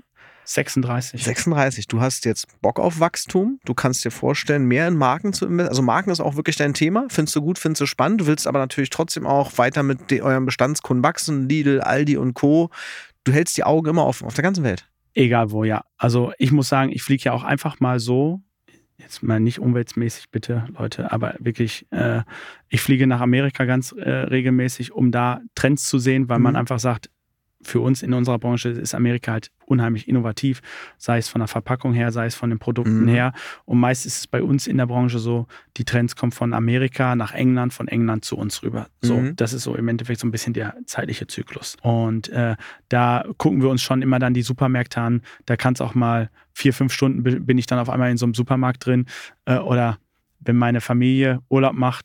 36. Du hast jetzt Bock auf Wachstum. Du kannst dir vorstellen, mehr in Marken zu investieren. Also Marken ist auch wirklich dein Thema. Findest du gut, findest du spannend. Du willst aber natürlich trotzdem auch weiter mit eurem Bestandskunden wachsen. Lidl, Aldi und Co. Du hältst die Augen immer offen auf der ganzen Welt. Egal wo, ja. Also ich muss sagen, ich fliege ja auch einfach mal so, jetzt mal nicht umweltmäßig bitte, Leute, aber wirklich, ich fliege nach Amerika ganz regelmäßig, um da Trends zu sehen, weil man einfach sagt, für uns in unserer Branche ist Amerika halt unheimlich innovativ, sei es von der Verpackung her, sei es von den Produkten her. Und meist ist es bei uns in der Branche so, die Trends kommen von Amerika nach England, von England zu uns rüber. So, das ist so im Endeffekt so ein bisschen der zeitliche Zyklus. Und da gucken wir uns schon immer dann die Supermärkte an. Da kann es auch mal 4-5 Stunden bin ich dann auf einmal in so einem Supermarkt drin. Oder wenn meine Familie Urlaub macht,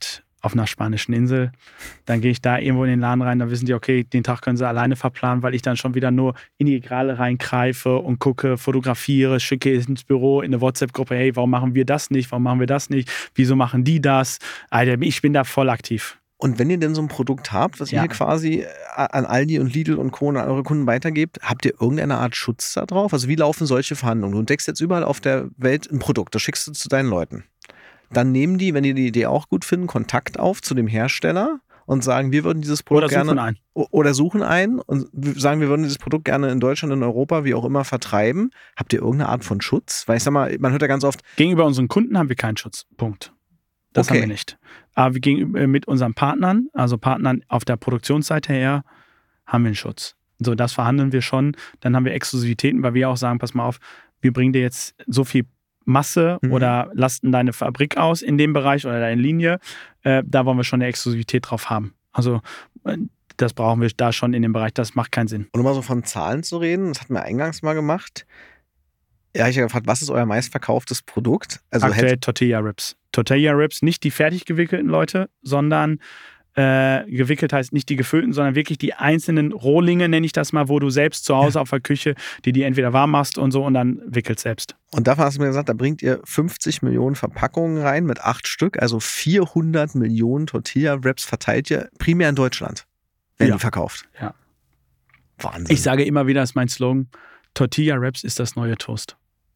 auf einer spanischen Insel. Dann gehe ich da irgendwo in den Laden rein, dann wissen die, okay, den Tag können sie alleine verplanen, weil ich dann schon wieder nur in die Regale reingreife und gucke, fotografiere, schicke ins Büro, in eine WhatsApp-Gruppe, hey, warum machen wir das nicht, warum machen wir das nicht, wieso machen die das? Alter, ich bin da voll aktiv. Und wenn ihr denn so ein Produkt habt, was ihr quasi an Aldi und Lidl und Co. an eure Kunden weitergebt, habt ihr irgendeine Art Schutz da drauf? Also wie laufen solche Verhandlungen? Du entdeckst jetzt überall auf der Welt ein Produkt, das schickst du zu deinen Leuten. Dann nehmen die, wenn die die Idee auch gut finden, Kontakt auf zu dem Hersteller und sagen, wir würden dieses Produkt suchen einen und sagen, wir würden dieses Produkt gerne in Deutschland, in Europa, wie auch immer, vertreiben. Habt ihr irgendeine Art von Schutz? Weil ich sag mal, man hört ja ganz oft... Gegenüber unseren Kunden haben wir keinen Schutz. Punkt. Das haben wir nicht. Aber wir gegenüber mit unseren Partnern, also Partnern auf der Produktionsseite her, haben wir einen Schutz. So, das verhandeln wir schon. Dann haben wir Exklusivitäten, weil wir auch sagen, pass mal auf, wir bringen dir jetzt so viel Masse oder lasten deine Fabrik aus in dem Bereich oder deine Linie. Da wollen wir schon eine Exklusivität drauf haben. Also das brauchen wir da schon in dem Bereich. Das macht keinen Sinn. Und um mal so von Zahlen zu reden, das hatten wir eingangs mal gemacht. Ja, ich habe gefragt, was ist euer meistverkauftes Produkt? Also aktuell Tortilla Rips. Tortilla Rips, nicht die fertig gewickelten Leute, sondern gewickelt heißt nicht die gefüllten, sondern wirklich die einzelnen Rohlinge, nenne ich das mal, wo du selbst zu Hause auf der Küche die entweder warm machst und so und dann wickelst selbst. Und davon hast du mir gesagt, da bringt ihr 50 Millionen Verpackungen rein mit 8 Stück, also 400 Millionen Tortilla Wraps verteilt ihr primär in Deutschland, wenn die verkauft. Ja. Wahnsinn. Ich sage immer wieder, das ist mein Slogan, Tortilla Wraps ist das neue Toast.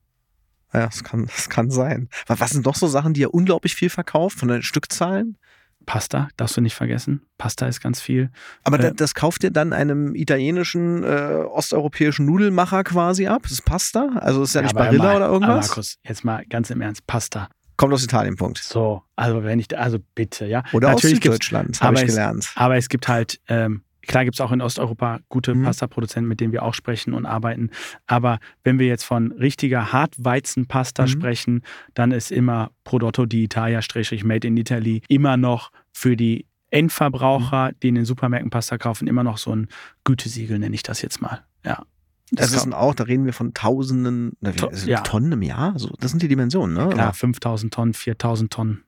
Ja, das kann sein. Was sind doch so Sachen, die ihr unglaublich viel verkauft, von den Stückzahlen? Pasta, darfst du nicht vergessen. Pasta ist ganz viel. Aber das kauft ihr dann einem italienischen, osteuropäischen Nudelmacher quasi ab? Das ist Pasta? Also ist ja nicht Barilla oder irgendwas? Markus, jetzt mal ganz im Ernst, Pasta. Kommt aus Italien, Punkt. So, also bitte, ja. Oder natürlich aus Süddeutschland, habe ich gelernt. Aber es gibt halt, klar gibt es auch in Osteuropa gute Pasta-Produzenten, mit denen wir auch sprechen und arbeiten. Aber wenn wir jetzt von richtiger Hartweizenpasta sprechen, dann ist immer Prodotto di Italia / Made in Italy immer noch für die Endverbraucher, die in den Supermärkten Pasta kaufen, immer noch so ein Gütesiegel, nenne ich das jetzt mal. Ja. Das ist auch, da reden wir von Tausenden, Tonnen im Jahr. So, das sind die Dimensionen, ne? Klar, 5.000 Tonnen, 4.000 Tonnen.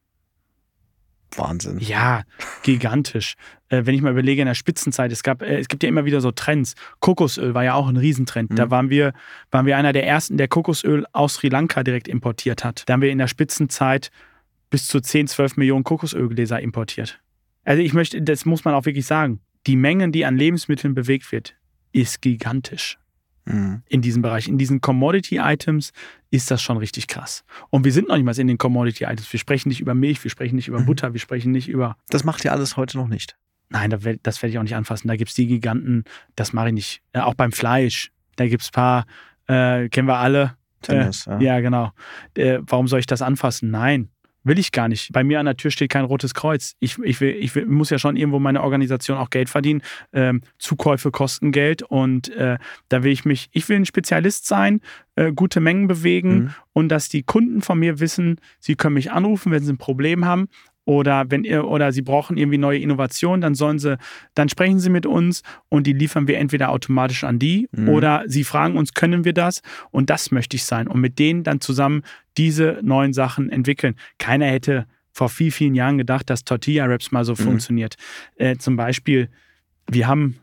Wahnsinn. Ja, gigantisch. Wenn ich mal überlege, in der Spitzenzeit, es gibt ja immer wieder so Trends. Kokosöl war ja auch ein Riesentrend. Da waren wir einer der ersten, der Kokosöl aus Sri Lanka direkt importiert hat. Da haben wir in der Spitzenzeit bis zu 10, 12 Millionen Kokosölgläser importiert. Also das muss man auch wirklich sagen, die Mengen, die an Lebensmitteln bewegt wird, ist gigantisch. In diesem Bereich. In diesen Commodity-Items ist das schon richtig krass. Und wir sind noch nicht mal in den Commodity-Items. Wir sprechen nicht über Milch, wir sprechen nicht über Butter, wir sprechen nicht über... Das macht ihr alles heute noch nicht? Nein, das werde ich auch nicht anfassen. Da gibt es die Giganten, das mache ich nicht. Auch beim Fleisch, da gibt es ein paar, kennen wir alle. Tennis, ja, genau. Warum soll ich das anfassen? Nein. Will ich gar nicht. Bei mir an der Tür steht kein rotes Kreuz. Ich muss ja schon irgendwo meine Organisation auch Geld verdienen. Zukäufe kosten Geld und da will ich will ein Spezialist sein, gute Mengen bewegen und dass die Kunden von mir wissen, sie können mich anrufen, wenn sie ein Problem haben oder sie brauchen irgendwie neue Innovationen, dann sprechen sie mit uns und die liefern wir entweder automatisch an die oder sie fragen uns, können wir das? Und das möchte ich sein und mit denen dann zusammen diese neuen Sachen entwickeln. Keiner hätte vor vielen Jahren gedacht, dass Tortilla Wraps mal so funktioniert. Zum Beispiel, wir haben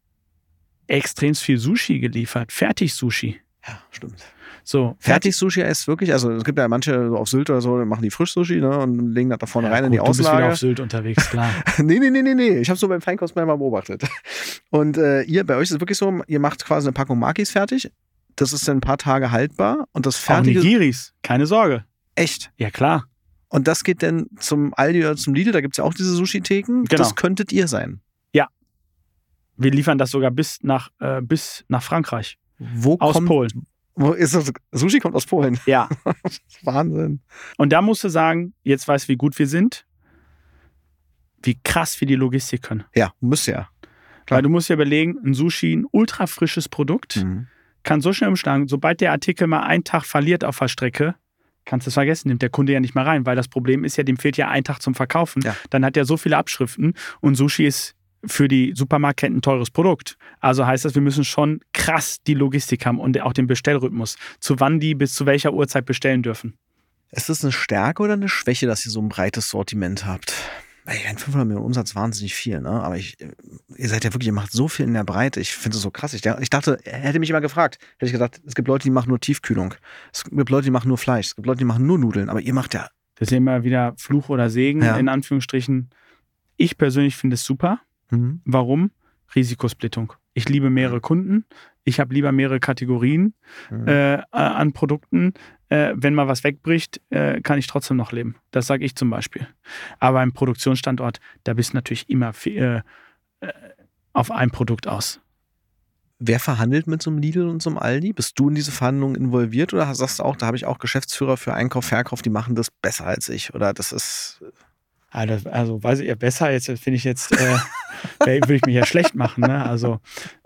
extrem viel Sushi geliefert, Fertig-Sushi. Ja, stimmt. So, Fertig-Sushi ist wirklich, also es gibt ja manche auf Sylt oder so, machen die Frisch-Sushi, ne, und legen das da vorne rein in die Auslage. Du bist wieder auf Sylt unterwegs, klar. Nee. Ich habe so beim Feinkost mal beobachtet. Und bei euch ist es wirklich so, ihr macht quasi eine Packung Makis fertig. Das ist dann ein paar Tage haltbar und das fertige... Auch Nigiris, keine Sorge. Echt? Ja, klar. Und das geht dann zum Aldi oder zum Lidl, da gibt es ja auch diese Sushi-Theken. Genau. Das könntet ihr sein. Ja. Wir liefern das sogar bis nach Frankreich. Aus Polen. Wo ist das? Sushi kommt aus Polen. Ja. Das ist Wahnsinn. Und da musst du sagen, jetzt weißt du, wie gut wir sind, wie krass wir die Logistik können. Ja, müsst ja. Klar. Weil du musst dir überlegen, ein Sushi, ein ultra frisches Produkt, kann so schnell umschlagen. Sobald der Artikel mal einen Tag verliert auf der Strecke, kannst du es vergessen, nimmt der Kunde ja nicht mehr rein, weil das Problem ist ja, dem fehlt ja ein Tag zum Verkaufen. Ja. Dann hat er so viele Abschriften und Sushi ist für die Supermarktketten ein teures Produkt. Also heißt das, wir müssen schon krass die Logistik haben und auch den Bestellrhythmus, zu wann die bis zu welcher Uhrzeit bestellen dürfen. Ist das eine Stärke oder eine Schwäche, dass ihr so ein breites Sortiment habt? Ein 500 Millionen Umsatz wahnsinnig viel, ne? Aber ihr seid ja wirklich, ihr macht so viel in der Breite. Ich finde es so krass. Ich dachte, er hätte mich immer gefragt. Hätte ich gesagt, es gibt Leute, die machen nur Tiefkühlung. Es gibt Leute, die machen nur Fleisch. Es gibt Leute, die machen nur Nudeln. Aber ihr macht ja... Das ist ja immer wieder Fluch oder Segen, in Anführungsstrichen. Ich persönlich finde es super. Mhm. Warum? Risikosplittung. Ich liebe mehrere Kunden. Ich habe lieber mehrere Kategorien an Produkten. Wenn mal was wegbricht, kann ich trotzdem noch leben. Das sage ich zum Beispiel. Aber im Produktionsstandort, da bist du natürlich immer auf ein Produkt aus. Wer verhandelt mit so einem Lidl und so einem Aldi? Bist du in diese Verhandlungen involviert oder sagst du auch, da habe ich auch Geschäftsführer für Einkauf, Verkauf, die machen das besser als ich? Oder das ist... Also weiß ich ja besser, jetzt finde ich jetzt, würde ich mich ja schlecht machen, ne? Also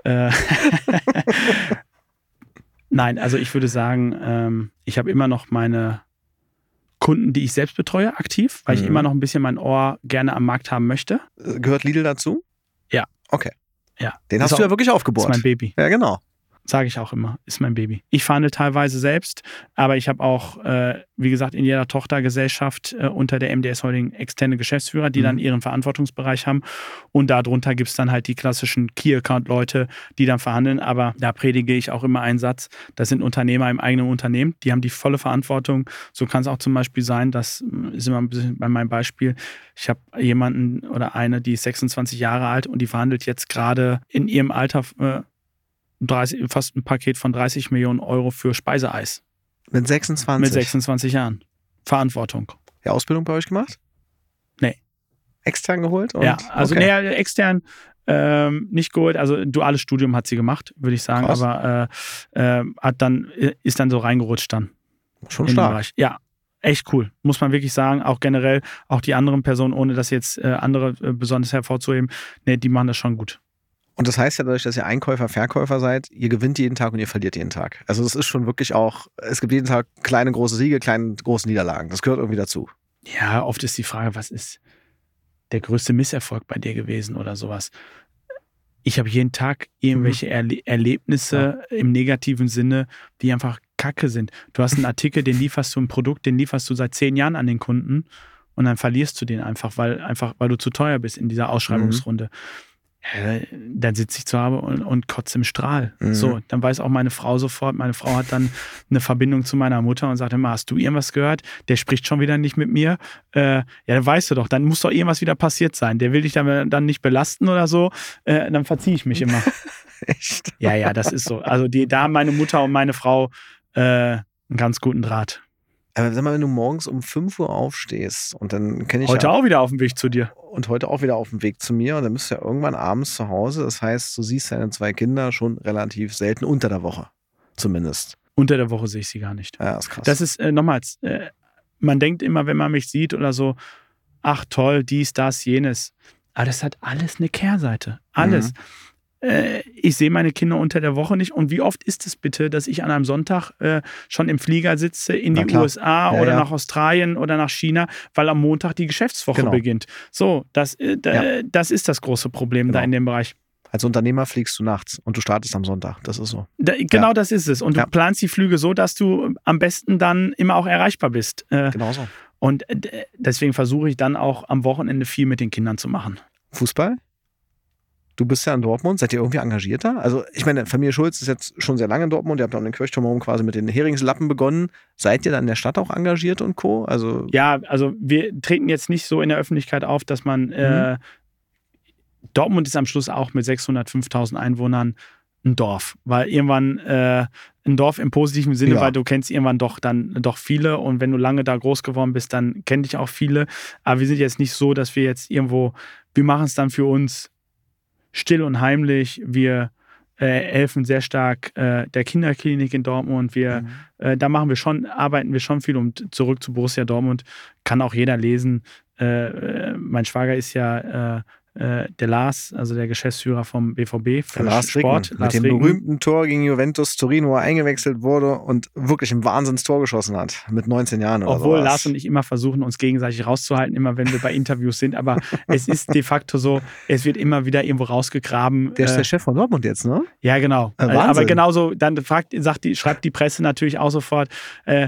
nein, also ich würde sagen, ich habe immer noch meine Kunden, die ich selbst betreue, aktiv, weil ich immer noch ein bisschen mein Ohr gerne am Markt haben möchte. Gehört Lidl dazu? Ja. Okay. Ja. Den hast du ja wirklich aufgebohrt. Das ist mein Baby. Ja, genau. Sage ich auch immer, ist mein Baby. Ich verhandle teilweise selbst, aber ich habe auch, wie gesagt, in jeder Tochtergesellschaft unter der MDS Holding externe Geschäftsführer, die dann ihren Verantwortungsbereich haben. Und darunter gibt es dann halt die klassischen Key-Account-Leute, die dann verhandeln. Aber da predige ich auch immer einen Satz, das sind Unternehmer im eigenen Unternehmen, die haben die volle Verantwortung. So kann es auch zum Beispiel sein, das ist immer ein bisschen bei meinem Beispiel, ich habe jemanden oder eine, die ist 26 Jahre alt und die verhandelt jetzt gerade in ihrem Alter fast ein Paket von 30 Millionen Euro für Speiseeis. Mit 26? Mit 26 Jahren. Verantwortung. Ja, Ausbildung bei euch gemacht? Nee. Extern geholt? Und? Ja, also extern nicht geholt. Also duales Studium hat sie gemacht, würde ich sagen. Krass. Aber ist dann so reingerutscht dann. Schon stark. Ja, echt cool. Muss man wirklich sagen. Auch generell, auch die anderen Personen, ohne das jetzt andere besonders hervorzuheben, die machen das schon gut. Und das heißt ja dadurch, dass ihr Einkäufer, Verkäufer seid, ihr gewinnt jeden Tag und ihr verliert jeden Tag. Also das ist schon wirklich auch, es gibt jeden Tag kleine, große Siege, kleine, große Niederlagen. Das gehört irgendwie dazu. Ja, oft ist die Frage, was ist der größte Misserfolg bei dir gewesen oder sowas? Ich habe jeden Tag irgendwelche Erlebnisse im negativen Sinne, die einfach Kacke sind. Du hast einen Artikel, den lieferst du, ein Produkt, den lieferst du seit 10 Jahren an den Kunden und dann verlierst du den einfach, weil du zu teuer bist in dieser Ausschreibungsrunde. Dann sitze ich zu Hause und kotze im Strahl. So, dann weiß auch meine Frau sofort, meine Frau hat dann eine Verbindung zu meiner Mutter und sagt immer, hast du irgendwas gehört? Der spricht schon wieder nicht mit mir. Ja, dann weißt du doch, dann muss doch irgendwas wieder passiert sein. Der will dich dann nicht belasten oder so. Dann verziehe ich mich immer. Echt? Ja, das ist so. Also da haben meine Mutter und meine Frau einen ganz guten Draht. Aber sag mal, wenn du morgens um 5 Uhr aufstehst und dann kenne ich heute auch wieder auf dem Weg zu dir. Und heute auch wieder auf dem Weg zu mir und dann bist du ja irgendwann abends zu Hause. Das heißt, du siehst deine 2 Kinder schon relativ selten unter der Woche, zumindest. Unter der Woche sehe ich sie gar nicht. Ja, das ist krass. Das ist nochmals, man denkt immer, wenn man mich sieht oder so, ach toll, dies, das, jenes. Aber das hat alles eine Kehrseite. Alles. Ich sehe meine Kinder unter der Woche nicht. Und wie oft ist es bitte, dass ich an einem Sonntag schon im Flieger sitze in die USA oder nach Australien oder nach China, weil am Montag die Geschäftswoche beginnt. So, das ist das große Problem da in dem Bereich. Als Unternehmer fliegst du nachts und du startest am Sonntag. Das ist so. Das ist es. Und du planst die Flüge so, dass du am besten dann immer auch erreichbar bist. Genau so. Und deswegen versuche ich dann auch am Wochenende viel mit den Kindern zu machen. Fußball? Du bist ja in Dortmund, seid ihr irgendwie engagiert da? Also ich meine, Familie Schulz ist jetzt schon sehr lange in Dortmund, ihr habt auch in den Kirchturm quasi mit den Heringslappen begonnen. Seid ihr dann in der Stadt auch engagiert und Co.? Ja, also wir treten jetzt nicht so in der Öffentlichkeit auf, dass man Dortmund ist am Schluss auch mit 605.000 Einwohnern ein Dorf, weil irgendwann ein Dorf im positiven Sinne, weil du kennst irgendwann doch viele und wenn du lange da groß geworden bist, dann kenn dich auch viele, aber wir sind jetzt nicht so, dass wir jetzt irgendwo, wir machen es dann für uns still und heimlich, wir helfen sehr stark der Kinderklinik in Dortmund, da arbeiten wir schon viel und zurück zu Borussia Dortmund, kann auch jeder lesen, mein Schwager ist ja der Lars, also der Geschäftsführer vom BVB für Lars Sport. Mit dem berühmten Tor gegen Juventus Turin, wo er eingewechselt wurde und wirklich ein Wahnsinnstor geschossen hat, mit 19 Jahren oder so. Obwohl Lars und ich immer versuchen, uns gegenseitig rauszuhalten, immer wenn wir bei Interviews sind, aber es ist de facto so, es wird immer wieder irgendwo rausgegraben. Der ist der Chef von Dortmund jetzt, ne? Ja, genau. Aber genauso, dann schreibt die Presse natürlich auch sofort,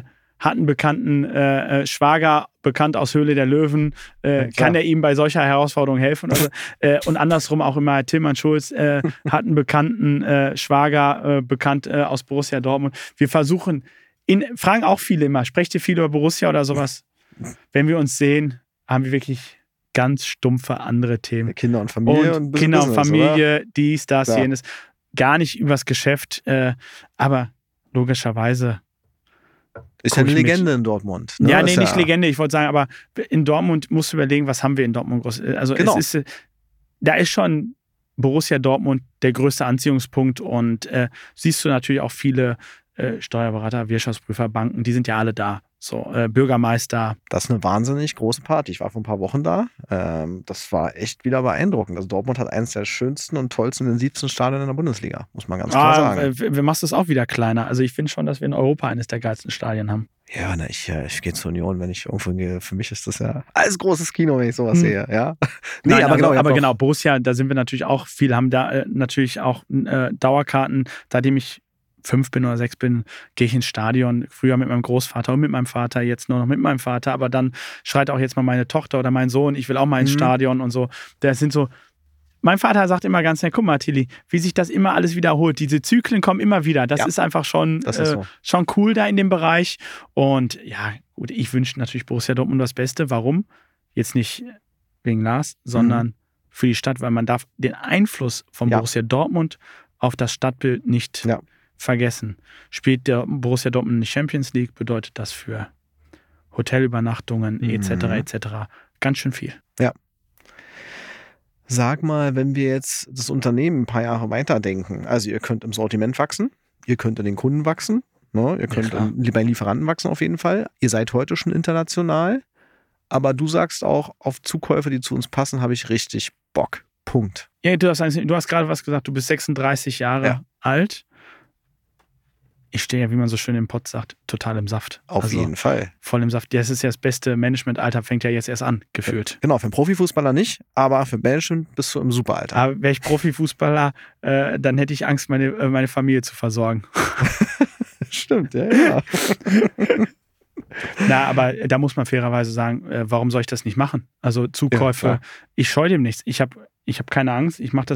hat einen bekannten Schwager, bekannt aus Höhle der Löwen, kann er ihm bei solcher Herausforderung helfen? Und andersrum auch immer, Tillmann Schulz hat einen bekannten Schwager, bekannt aus Borussia Dortmund. Wir versuchen, fragen auch viele immer, sprecht ihr viel über Borussia oder sowas? Wenn wir uns sehen, haben wir wirklich ganz stumpfe andere Themen. Kinder und Familie und Kinder und Familie, oder? Dies, das, jenes. Gar nicht übers Geschäft, aber logischerweise. Ist ja eine Legende in Dortmund. Ne? Ja, nicht Legende, ich wollte sagen, aber in Dortmund musst du überlegen, was haben wir in Dortmund groß. Also genau. Da ist schon Borussia Dortmund der größte Anziehungspunkt und siehst du natürlich auch viele Steuerberater, Wirtschaftsprüfer, Banken, die sind ja alle da. So, Bürgermeister. Das ist eine wahnsinnig große Party. Ich war vor ein paar Wochen da. Das war echt wieder beeindruckend. Also Dortmund hat eines der schönsten und tollsten, intensivsten Stadien in der Bundesliga, muss man ganz klar sagen. Wir machen es auch wieder kleiner. Also ich finde schon, dass wir in Europa eines der geilsten Stadien haben. Ja, ich gehe zur Union, wenn ich irgendwo gehe. Für mich ist das ja alles großes Kino, wenn ich sowas sehe. Ja? Nee, nein, aber genau, Borussia, da sind wir natürlich auch, viele haben da natürlich auch Dauerkarten, seitdem ich 5 bin oder 6 bin, gehe ich ins Stadion. Früher mit meinem Großvater und mit meinem Vater, jetzt nur noch mit meinem Vater. Aber dann schreit auch jetzt mal meine Tochter oder mein Sohn, ich will auch mal ins Stadion und so. Das sind so. Mein Vater sagt immer ganz schnell, guck mal, Tilly, wie sich das immer alles wiederholt. Diese Zyklen kommen immer wieder. Das ist einfach schon cool da in dem Bereich. Und ja, gut, ich wünsche natürlich Borussia Dortmund das Beste. Warum? Jetzt nicht wegen Lars, sondern für die Stadt, weil man darf den Einfluss von Borussia Dortmund auf das Stadtbild nicht vergessen. Spielt der Borussia Dortmund in die Champions League, bedeutet das für Hotelübernachtungen etc. ganz schön viel. Ja. Sag mal, wenn wir jetzt das Unternehmen ein paar Jahre weiterdenken, also ihr könnt im Sortiment wachsen, ihr könnt in den Kunden wachsen, ne? Ihr könnt bei Lieferanten wachsen auf jeden Fall. Ihr seid heute schon international, aber du sagst auch, auf Zukäufe, die zu uns passen, habe ich richtig Bock. Punkt. Ja, du hast gerade was gesagt, du bist 36 Jahre alt. Ich stehe ja, wie man so schön im Pott sagt, total im Saft. Auf jeden Fall. Voll im Saft. Das ist ja das beste Managementalter, fängt ja jetzt erst an, gefühlt. Genau, für einen Profifußballer nicht, aber für Management bist du im Superalter. Aber wäre ich Profifußballer, dann hätte ich Angst, meine Familie zu versorgen. Stimmt, ja. Na, aber da muss man fairerweise sagen, warum soll ich das nicht machen? Also Zukäufe, ich scheue dem nichts. Ich hab keine Angst, ich mache das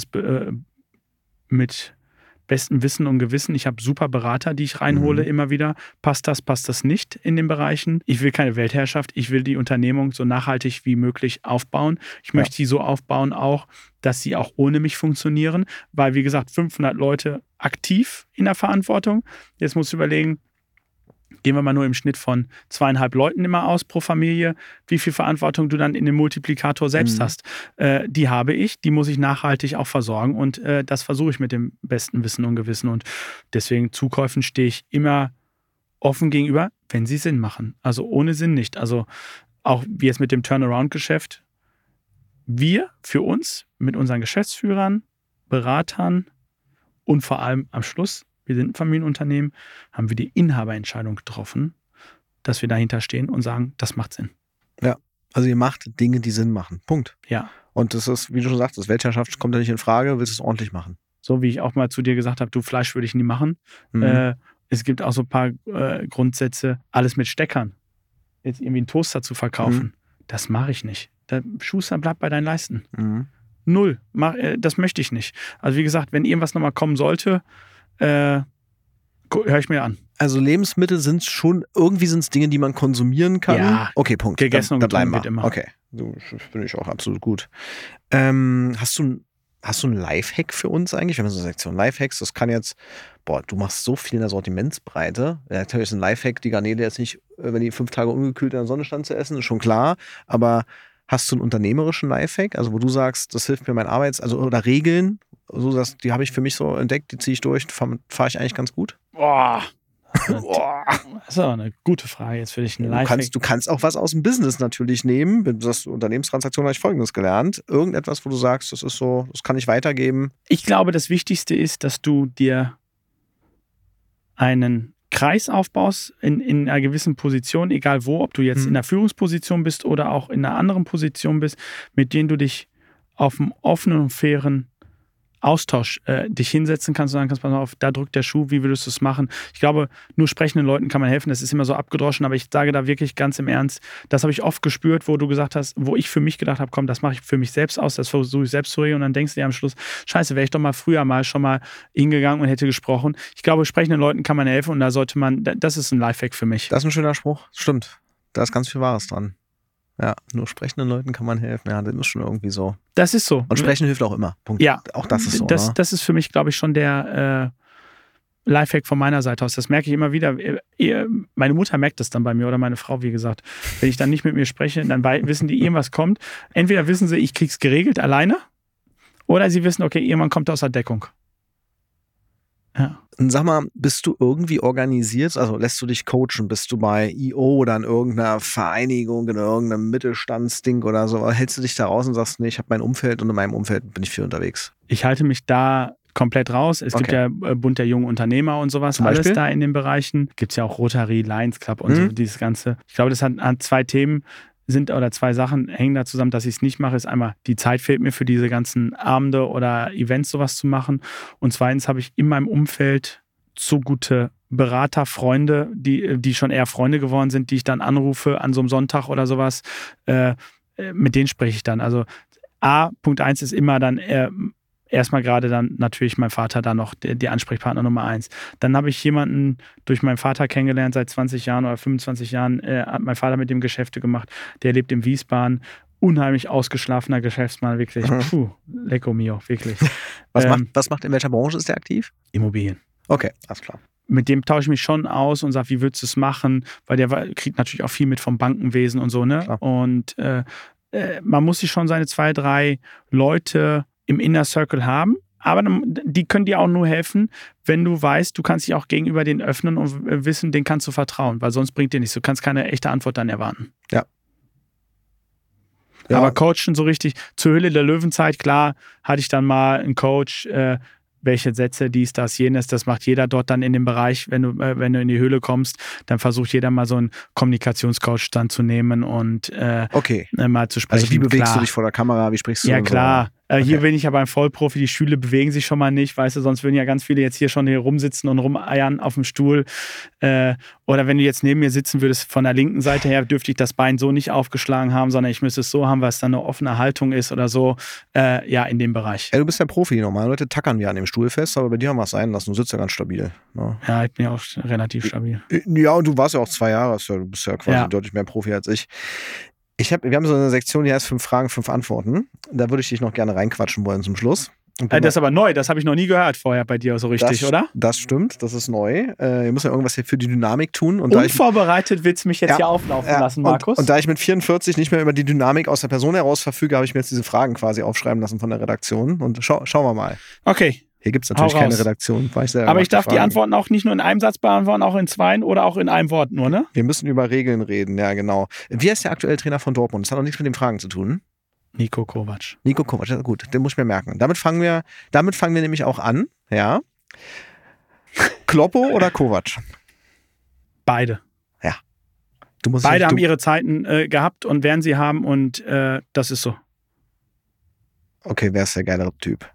mit bestem Wissen und Gewissen. Ich habe super Berater, die ich reinhole immer wieder. Passt das nicht in den Bereichen? Ich will keine Weltherrschaft. Ich will die Unternehmung so nachhaltig wie möglich aufbauen. Ich möchte sie so aufbauen auch, dass sie auch ohne mich funktionieren. Weil, wie gesagt, 500 Leute aktiv in der Verantwortung. Jetzt musst du überlegen, gehen wir mal nur im Schnitt von 2,5 Leuten immer aus pro Familie, wie viel Verantwortung du dann in dem Multiplikator selbst hast. Die habe ich, die muss ich nachhaltig auch versorgen und das versuche ich mit dem besten Wissen und Gewissen und deswegen Zukäufen stehe ich immer offen gegenüber, wenn sie Sinn machen. Also ohne Sinn nicht. Also auch wie jetzt mit dem Turnaround-Geschäft. Wir für uns mit unseren Geschäftsführern, Beratern und vor allem am Schluss, wir sind ein Familienunternehmen, haben wir die Inhaberentscheidung getroffen, dass wir dahinter stehen und sagen, das macht Sinn. Ja, also ihr macht Dinge, die Sinn machen. Punkt. Ja. Und das ist, wie du schon sagst, das Weltherrschaft kommt ja nicht in Frage, willst es ordentlich machen. So wie ich auch mal zu dir gesagt habe, du, Fleisch würde ich nie machen. Es gibt auch so ein paar Grundsätze, alles mit Steckern. Jetzt irgendwie einen Toaster zu verkaufen, das mache ich nicht. Der Schuster bleibt bei deinen Leisten. 0. Das möchte ich nicht. Also wie gesagt, wenn irgendwas nochmal kommen sollte, höre ich mir an. Also Lebensmittel sind schon, irgendwie sind es Dinge, die man konsumieren kann. Ja, okay, Punkt. Gegessen und getrunken wird immer. Okay, das finde ich auch absolut gut. Hast du einen Lifehack für uns eigentlich? Wir haben so eine Sektion Lifehacks, das kann jetzt, du machst so viel in der Sortimentsbreite. Ja, natürlich ist ein Lifehack, die Garnele jetzt nicht, wenn die 5 Tage ungekühlt in der Sonne stand, zu essen, ist schon klar, aber hast du einen unternehmerischen Lifehack, also wo du sagst, das hilft mir mein oder Regeln, so dass die habe ich für mich so entdeckt, die ziehe ich durch, fahre ich eigentlich ganz gut? Das ist aber eine gute Frage jetzt für dich. Du kannst auch was aus dem Business natürlich nehmen. Wenn du sagst, Unternehmenstransaktionen, habe ich Folgendes gelernt. Irgendetwas, wo du sagst, das ist so, das kann ich weitergeben. Ich glaube, das Wichtigste ist, dass du dir einen Kreis aufbaust in einer gewissen Position, egal wo, ob du jetzt in einer Führungsposition bist oder auch in einer anderen Position bist, mit denen du dich auf einem offenen und fairen Austausch dich hinsetzen kannst und sagen kannst, pass mal auf, da drückt der Schuh, wie würdest du es machen? Ich glaube, nur sprechenden Leuten kann man helfen, das ist immer so abgedroschen, aber ich sage da wirklich ganz im Ernst, das habe ich oft gespürt, wo du gesagt hast, wo ich für mich gedacht habe, komm, das mache ich für mich selbst aus, das versuche ich selbst zu regeln und dann denkst du dir am Schluss, scheiße, wäre ich doch mal früher schon mal hingegangen und hätte gesprochen. Ich glaube, sprechenden Leuten kann man helfen und da sollte man, das ist ein Lifehack für mich. Das ist ein schöner Spruch, stimmt. Da ist ganz viel Wahres dran. Ja, nur sprechenden Leuten kann man helfen. Ja, das ist schon irgendwie so. Das ist so. Und sprechen hilft auch immer. Punkt. Ja. Auch das ist so. Das ist für mich, glaube ich, schon der Lifehack von meiner Seite aus. Das merke ich immer wieder. Meine Mutter merkt das dann bei mir oder meine Frau, wie gesagt. Wenn ich dann nicht mit mir spreche, dann wissen die, irgendwas kommt. Entweder wissen sie, ich krieg's geregelt alleine oder sie wissen, okay, irgendwann kommt aus der Deckung. Ja. Sag mal, bist du irgendwie organisiert? Also lässt du dich coachen? Bist du bei I.O. oder in irgendeiner Vereinigung, in irgendeinem Mittelstandsding oder so? Hältst du dich da raus und sagst, nee, ich habe mein Umfeld und in meinem Umfeld bin ich viel unterwegs? Ich halte mich da komplett raus. Es gibt ja Bund der jungen Unternehmer und sowas. Alles da in den Bereichen. Gibt es ja auch Rotary, Lions Club und so dieses Ganze. Ich glaube, das hat zwei Themen. Zwei Sachen hängen da zusammen, dass ich es nicht mache, ist einmal, die Zeit fehlt mir für diese ganzen Abende oder Events sowas zu machen und zweitens habe ich in meinem Umfeld so gute Berater, Freunde, die schon eher Freunde geworden sind, die ich dann anrufe an so einem Sonntag oder sowas, mit denen spreche ich dann. Also Punkt 1 ist immer dann erstmal gerade dann natürlich mein Vater da noch die Ansprechpartner Nummer 1. Dann habe ich jemanden durch meinen Vater kennengelernt, seit 20 Jahren oder 25 Jahren hat mein Vater mit dem Geschäfte gemacht. Der lebt in Wiesbaden. Unheimlich ausgeschlafener Geschäftsmann, wirklich. Lecco mio, wirklich. Was macht in welcher Branche ist der aktiv? Immobilien. Okay, alles klar. Mit dem tausche ich mich schon aus und sage, wie würdest du es machen? Weil der kriegt natürlich auch viel mit vom Bankenwesen und so, ne? Klar. Und man muss sich schon seine 2, 3 Leute im Inner Circle haben, aber die können dir auch nur helfen, wenn du weißt, du kannst dich auch gegenüber denen öffnen und wissen, denen kannst du vertrauen, weil sonst bringt dir nichts. Du kannst keine echte Antwort dann erwarten. Ja. Aber Coachen so richtig, zur Höhle der Löwenzeit, klar, hatte ich dann mal einen Coach, welche Sätze, dies, das, jenes, das macht jeder dort dann in dem Bereich, wenn du in die Höhle kommst, dann versucht jeder mal so einen Kommunikationscoach dann zu nehmen und mal zu sprechen. Also wie bewegst du dich vor der Kamera, wie sprichst du? Ja, klar. Hier bin ich ja beim Vollprofi, die Stühle bewegen sich schon mal nicht, weißt du, sonst würden ja ganz viele jetzt hier schon hier rumsitzen und rumeiern auf dem Stuhl. Oder wenn du jetzt neben mir sitzen würdest, von der linken Seite her, dürfte ich das Bein so nicht aufgeschlagen haben, sondern ich müsste es so haben, weil es dann eine offene Haltung ist oder so, in dem Bereich. Ja, du bist ja Profi, normale Leute tackern wir an dem Stuhl fest, aber bei dir haben wir es sein lassen, du sitzt ja ganz stabil. Ne? Ja, ich bin ja auch relativ stabil. Ja, und du warst ja auch 2 Jahre, du bist ja quasi deutlich mehr Profi als ich. Wir haben so eine Sektion, die heißt 5 Fragen, 5 Antworten. Da würde ich dich noch gerne reinquatschen wollen zum Schluss. Das ist aber neu, das habe ich noch nie gehört vorher bei dir so richtig, oder? Das stimmt, das ist neu. Wir müssen ja irgendwas hier für die Dynamik tun. Und unvorbereitet willst du mich jetzt hier auflaufen lassen, Markus. Und da ich mit 44 nicht mehr über die Dynamik aus der Person heraus verfüge, habe ich mir jetzt diese Fragen quasi aufschreiben lassen von der Redaktion. Und schauen wir mal. Okay. Hier gibt es natürlich keine Redaktion. Aber ich darf die Antworten auch nicht nur in einem Satz beantworten, auch in 2 oder auch in einem Wort nur, ne? Wir müssen über Regeln reden, ja genau. Wie heißt der aktuelle Trainer von Dortmund? Das hat auch nichts mit den Fragen zu tun. Niko Kovac, ja, gut, den muss ich mir merken. Damit fangen wir nämlich auch an, ja. Kloppo oder Kovac? Beide. Ja. Beide haben ihre Zeiten gehabt und werden sie haben und das ist so. Okay, wer ist der geilere Typ?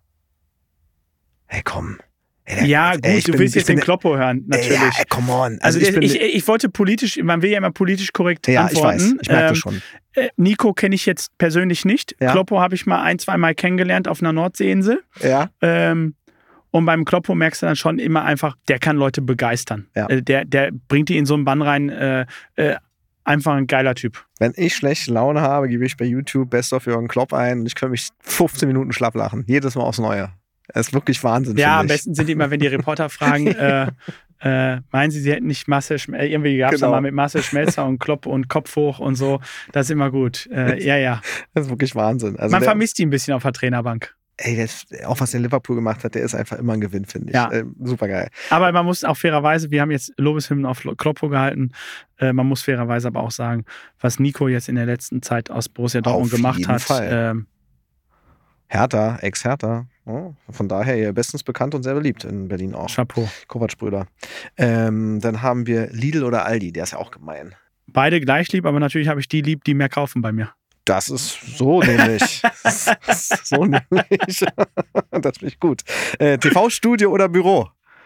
Hey, komm. Du willst jetzt den Kloppo hören, natürlich. Ja, come on. Also ich wollte politisch, man will ja immer politisch korrekt antworten. Ja, ich weiß, ich merke das schon. Nico kenne ich jetzt persönlich nicht. Ja. Kloppo habe ich mal 1-2 Mal kennengelernt auf einer Nordseeinsel. Ja. Und beim Kloppo merkst du dann schon immer einfach, der kann Leute begeistern. Ja. Der bringt die in so einen Bann rein. Einfach ein geiler Typ. Wenn ich schlechte Laune habe, gebe ich bei YouTube Best of Jürgen Klopp ein und ich kann mich 15 Minuten schlapp lachen. Jedes Mal aufs Neue. Das ist wirklich Wahnsinn. Ja, am besten sind die immer, wenn die Reporter fragen, meinen sie hätten nicht Marcel Schmelzer, irgendwie gab es da mal mit Marcel Schmelzer und Klopp und Kopf hoch und so. Das ist immer gut. Ja. Das ist wirklich Wahnsinn. Also man vermisst ihn ein bisschen auf der Trainerbank. Auch was der in Liverpool gemacht hat, der ist einfach immer ein Gewinn, finde ich. Ja. Super geil. Aber man muss auch fairerweise, wir haben jetzt Lobeshymnen auf Kloppo gehalten, man muss fairerweise aber auch sagen, was Nico jetzt in der letzten Zeit aus Borussia Dortmund gemacht hat. Fall. Hertha, Ex-Hertha. Oh, von daher ja bestens bekannt und sehr beliebt in Berlin auch. Chapeau. Kovac-Brüder. Dann haben wir Lidl oder Aldi, der ist ja auch gemein. Beide gleich lieb, aber natürlich habe ich die lieb, die mehr kaufen bei mir. Das ist so nämlich. So nämlich. Das finde ich gut. TV-Studio oder Büro?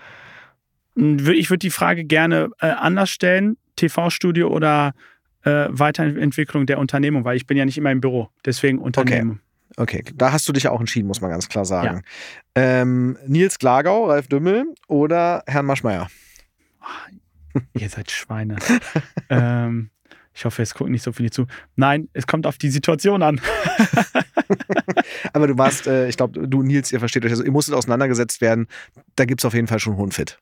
Ich würde die Frage gerne anders stellen. TV-Studio oder Weiterentwicklung der Unternehmung, weil ich bin ja nicht immer im Büro. Deswegen Unternehmen. Okay, da hast du dich ja auch entschieden, muss man ganz klar sagen. Ja. Nils Glagau, Ralf Dümmel oder Herrn Maschmeyer? Ihr seid Schweine. Ich hoffe, es gucken nicht so viele zu. Nein, es kommt auf die Situation an. Aber du warst, ich glaube, du Nils, ihr versteht euch, also ihr musstet auseinandergesetzt werden. Da gibt es auf jeden Fall schon hohen Fit.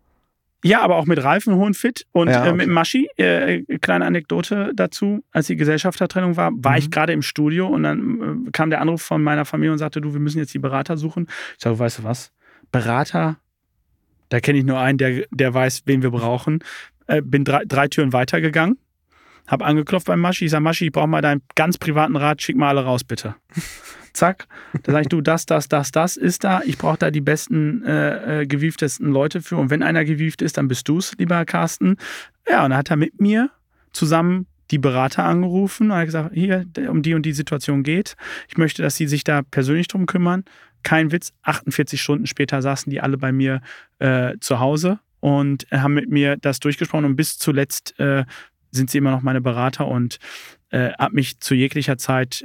Ja, aber auch mit Ralf einen hohen Fit und mit Maschi, kleine Anekdote dazu, als die Gesellschaftertrennung war ich gerade im Studio und dann kam der Anruf von meiner Familie und sagte, du, wir müssen jetzt die Berater suchen. Ich sage, weißt du was, Berater, da kenne ich nur einen, der weiß, wen wir brauchen. Bin drei Türen weitergegangen, habe angeklopft beim Maschi, ich sage, Maschi, ich brauche mal deinen ganz privaten Rat, schick mal alle raus, bitte. Zack, da sage ich, du, das ist da. Ich brauche da die besten, gewieftesten Leute für. Und wenn einer gewieft ist, dann bist du es, lieber Carsten. Ja, und dann hat er mit mir zusammen die Berater angerufen und hat gesagt, hier, um die und die Situation geht. Ich möchte, dass sie sich da persönlich drum kümmern. Kein Witz, 48 Stunden später saßen die alle bei mir zu Hause und haben mit mir das durchgesprochen. Und bis zuletzt sind sie immer noch meine Berater und habe mich zu jeglicher Zeit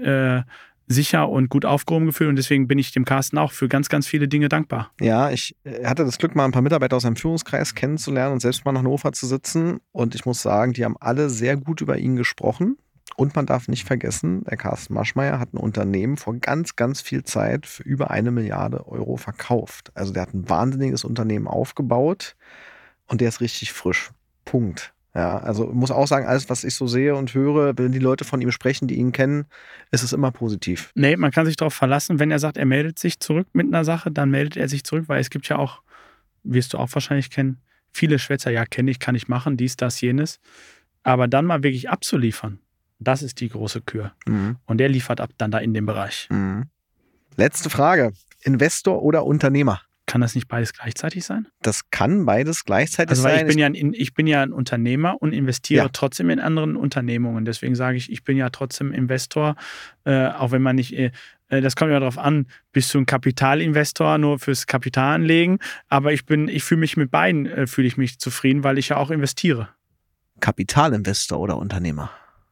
sicher und gut aufgehoben gefühlt und deswegen bin ich dem Carsten auch für ganz, ganz viele Dinge dankbar. Ja, ich hatte das Glück, mal ein paar Mitarbeiter aus seinem Führungskreis kennenzulernen und selbst mal nach Hannover zu sitzen und ich muss sagen, die haben alle sehr gut über ihn gesprochen und man darf nicht vergessen, der Carsten Maschmeyer hat ein Unternehmen vor ganz, ganz viel Zeit für über 1 Milliarde Euro verkauft. Also der hat ein wahnsinniges Unternehmen aufgebaut und der ist richtig frisch. Punkt. Ja, also ich muss auch sagen, alles, was ich so sehe und höre, wenn die Leute von ihm sprechen, die ihn kennen, ist es immer positiv. Nee, man kann sich darauf verlassen, wenn er sagt, er meldet sich zurück mit einer Sache, dann meldet er sich zurück, weil es gibt ja auch, wirst du auch wahrscheinlich kennen, viele Schwätzer, ja, kenne ich, kann ich machen, dies, das, jenes. Aber dann mal wirklich abzuliefern, das ist die große Kür. Mhm. Und der liefert ab dann da in dem Bereich. Mhm. Letzte Frage. Investor oder Unternehmer? Kann das nicht beides gleichzeitig sein? Das kann beides gleichzeitig sein. Also ich bin ja ein Unternehmer und investiere trotzdem in anderen Unternehmungen. Deswegen sage ich bin ja trotzdem Investor, auch wenn man nicht, das kommt ja darauf an, bist du ein Kapitalinvestor, nur fürs Kapital anlegen. Aber ich fühle mich mit beiden, fühle ich mich zufrieden, weil ich ja auch investiere. Kapitalinvestor oder Unternehmer?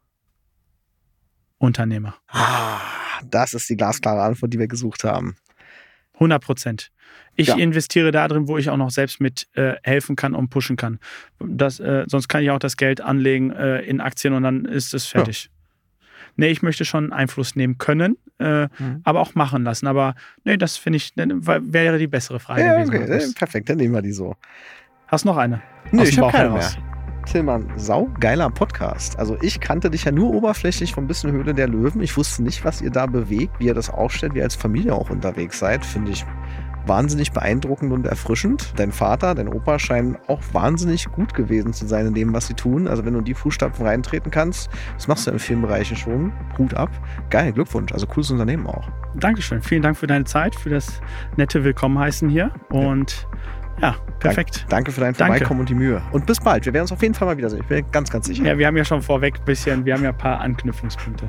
Unternehmer. Das ist die glasklare Antwort, die wir gesucht haben. 100%. Ich investiere da drin, wo ich auch noch selbst mit helfen kann und pushen kann. Sonst kann ich auch das Geld anlegen in Aktien und dann ist es fertig. Ja. Nee, ich möchte schon Einfluss nehmen können, aber auch machen lassen. Aber nee, das finde ich, wäre die bessere Frage gewesen. Okay. Perfekt, dann nehmen wir die so. Hast du noch eine? Nee, ich habe keine mehr. Tillmann, saugeiler Podcast. Also ich kannte dich ja nur oberflächlich von bisschen Höhle der Löwen. Ich wusste nicht, was ihr da bewegt, wie ihr das aufstellt, wie ihr als Familie auch unterwegs seid. Finde ich wahnsinnig beeindruckend und erfrischend. Dein Vater, dein Opa scheinen auch wahnsinnig gut gewesen zu sein in dem, was sie tun. Also wenn du in die Fußstapfen reintreten kannst, das machst du in vielen Bereichen schon. Hut ab. Geil, Glückwunsch. Also cooles Unternehmen auch. Dankeschön. Vielen Dank für deine Zeit, für das nette Willkommenheißen hier und ja, perfekt. Danke für dein Vorbeikommen und die Mühe. Und bis bald. Wir werden uns auf jeden Fall mal wiedersehen. Ich bin ganz, ganz sicher. Ja, wir haben ja schon vorweg wir haben ja ein paar Anknüpfungspunkte.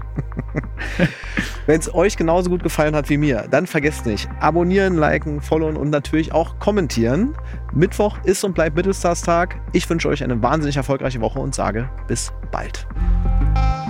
Wenn es euch genauso gut gefallen hat wie mir, dann vergesst nicht, abonnieren, liken, followen und natürlich auch kommentieren. Mittwoch ist und bleibt Mittelstarstag. Ich wünsche euch eine wahnsinnig erfolgreiche Woche und sage bis bald.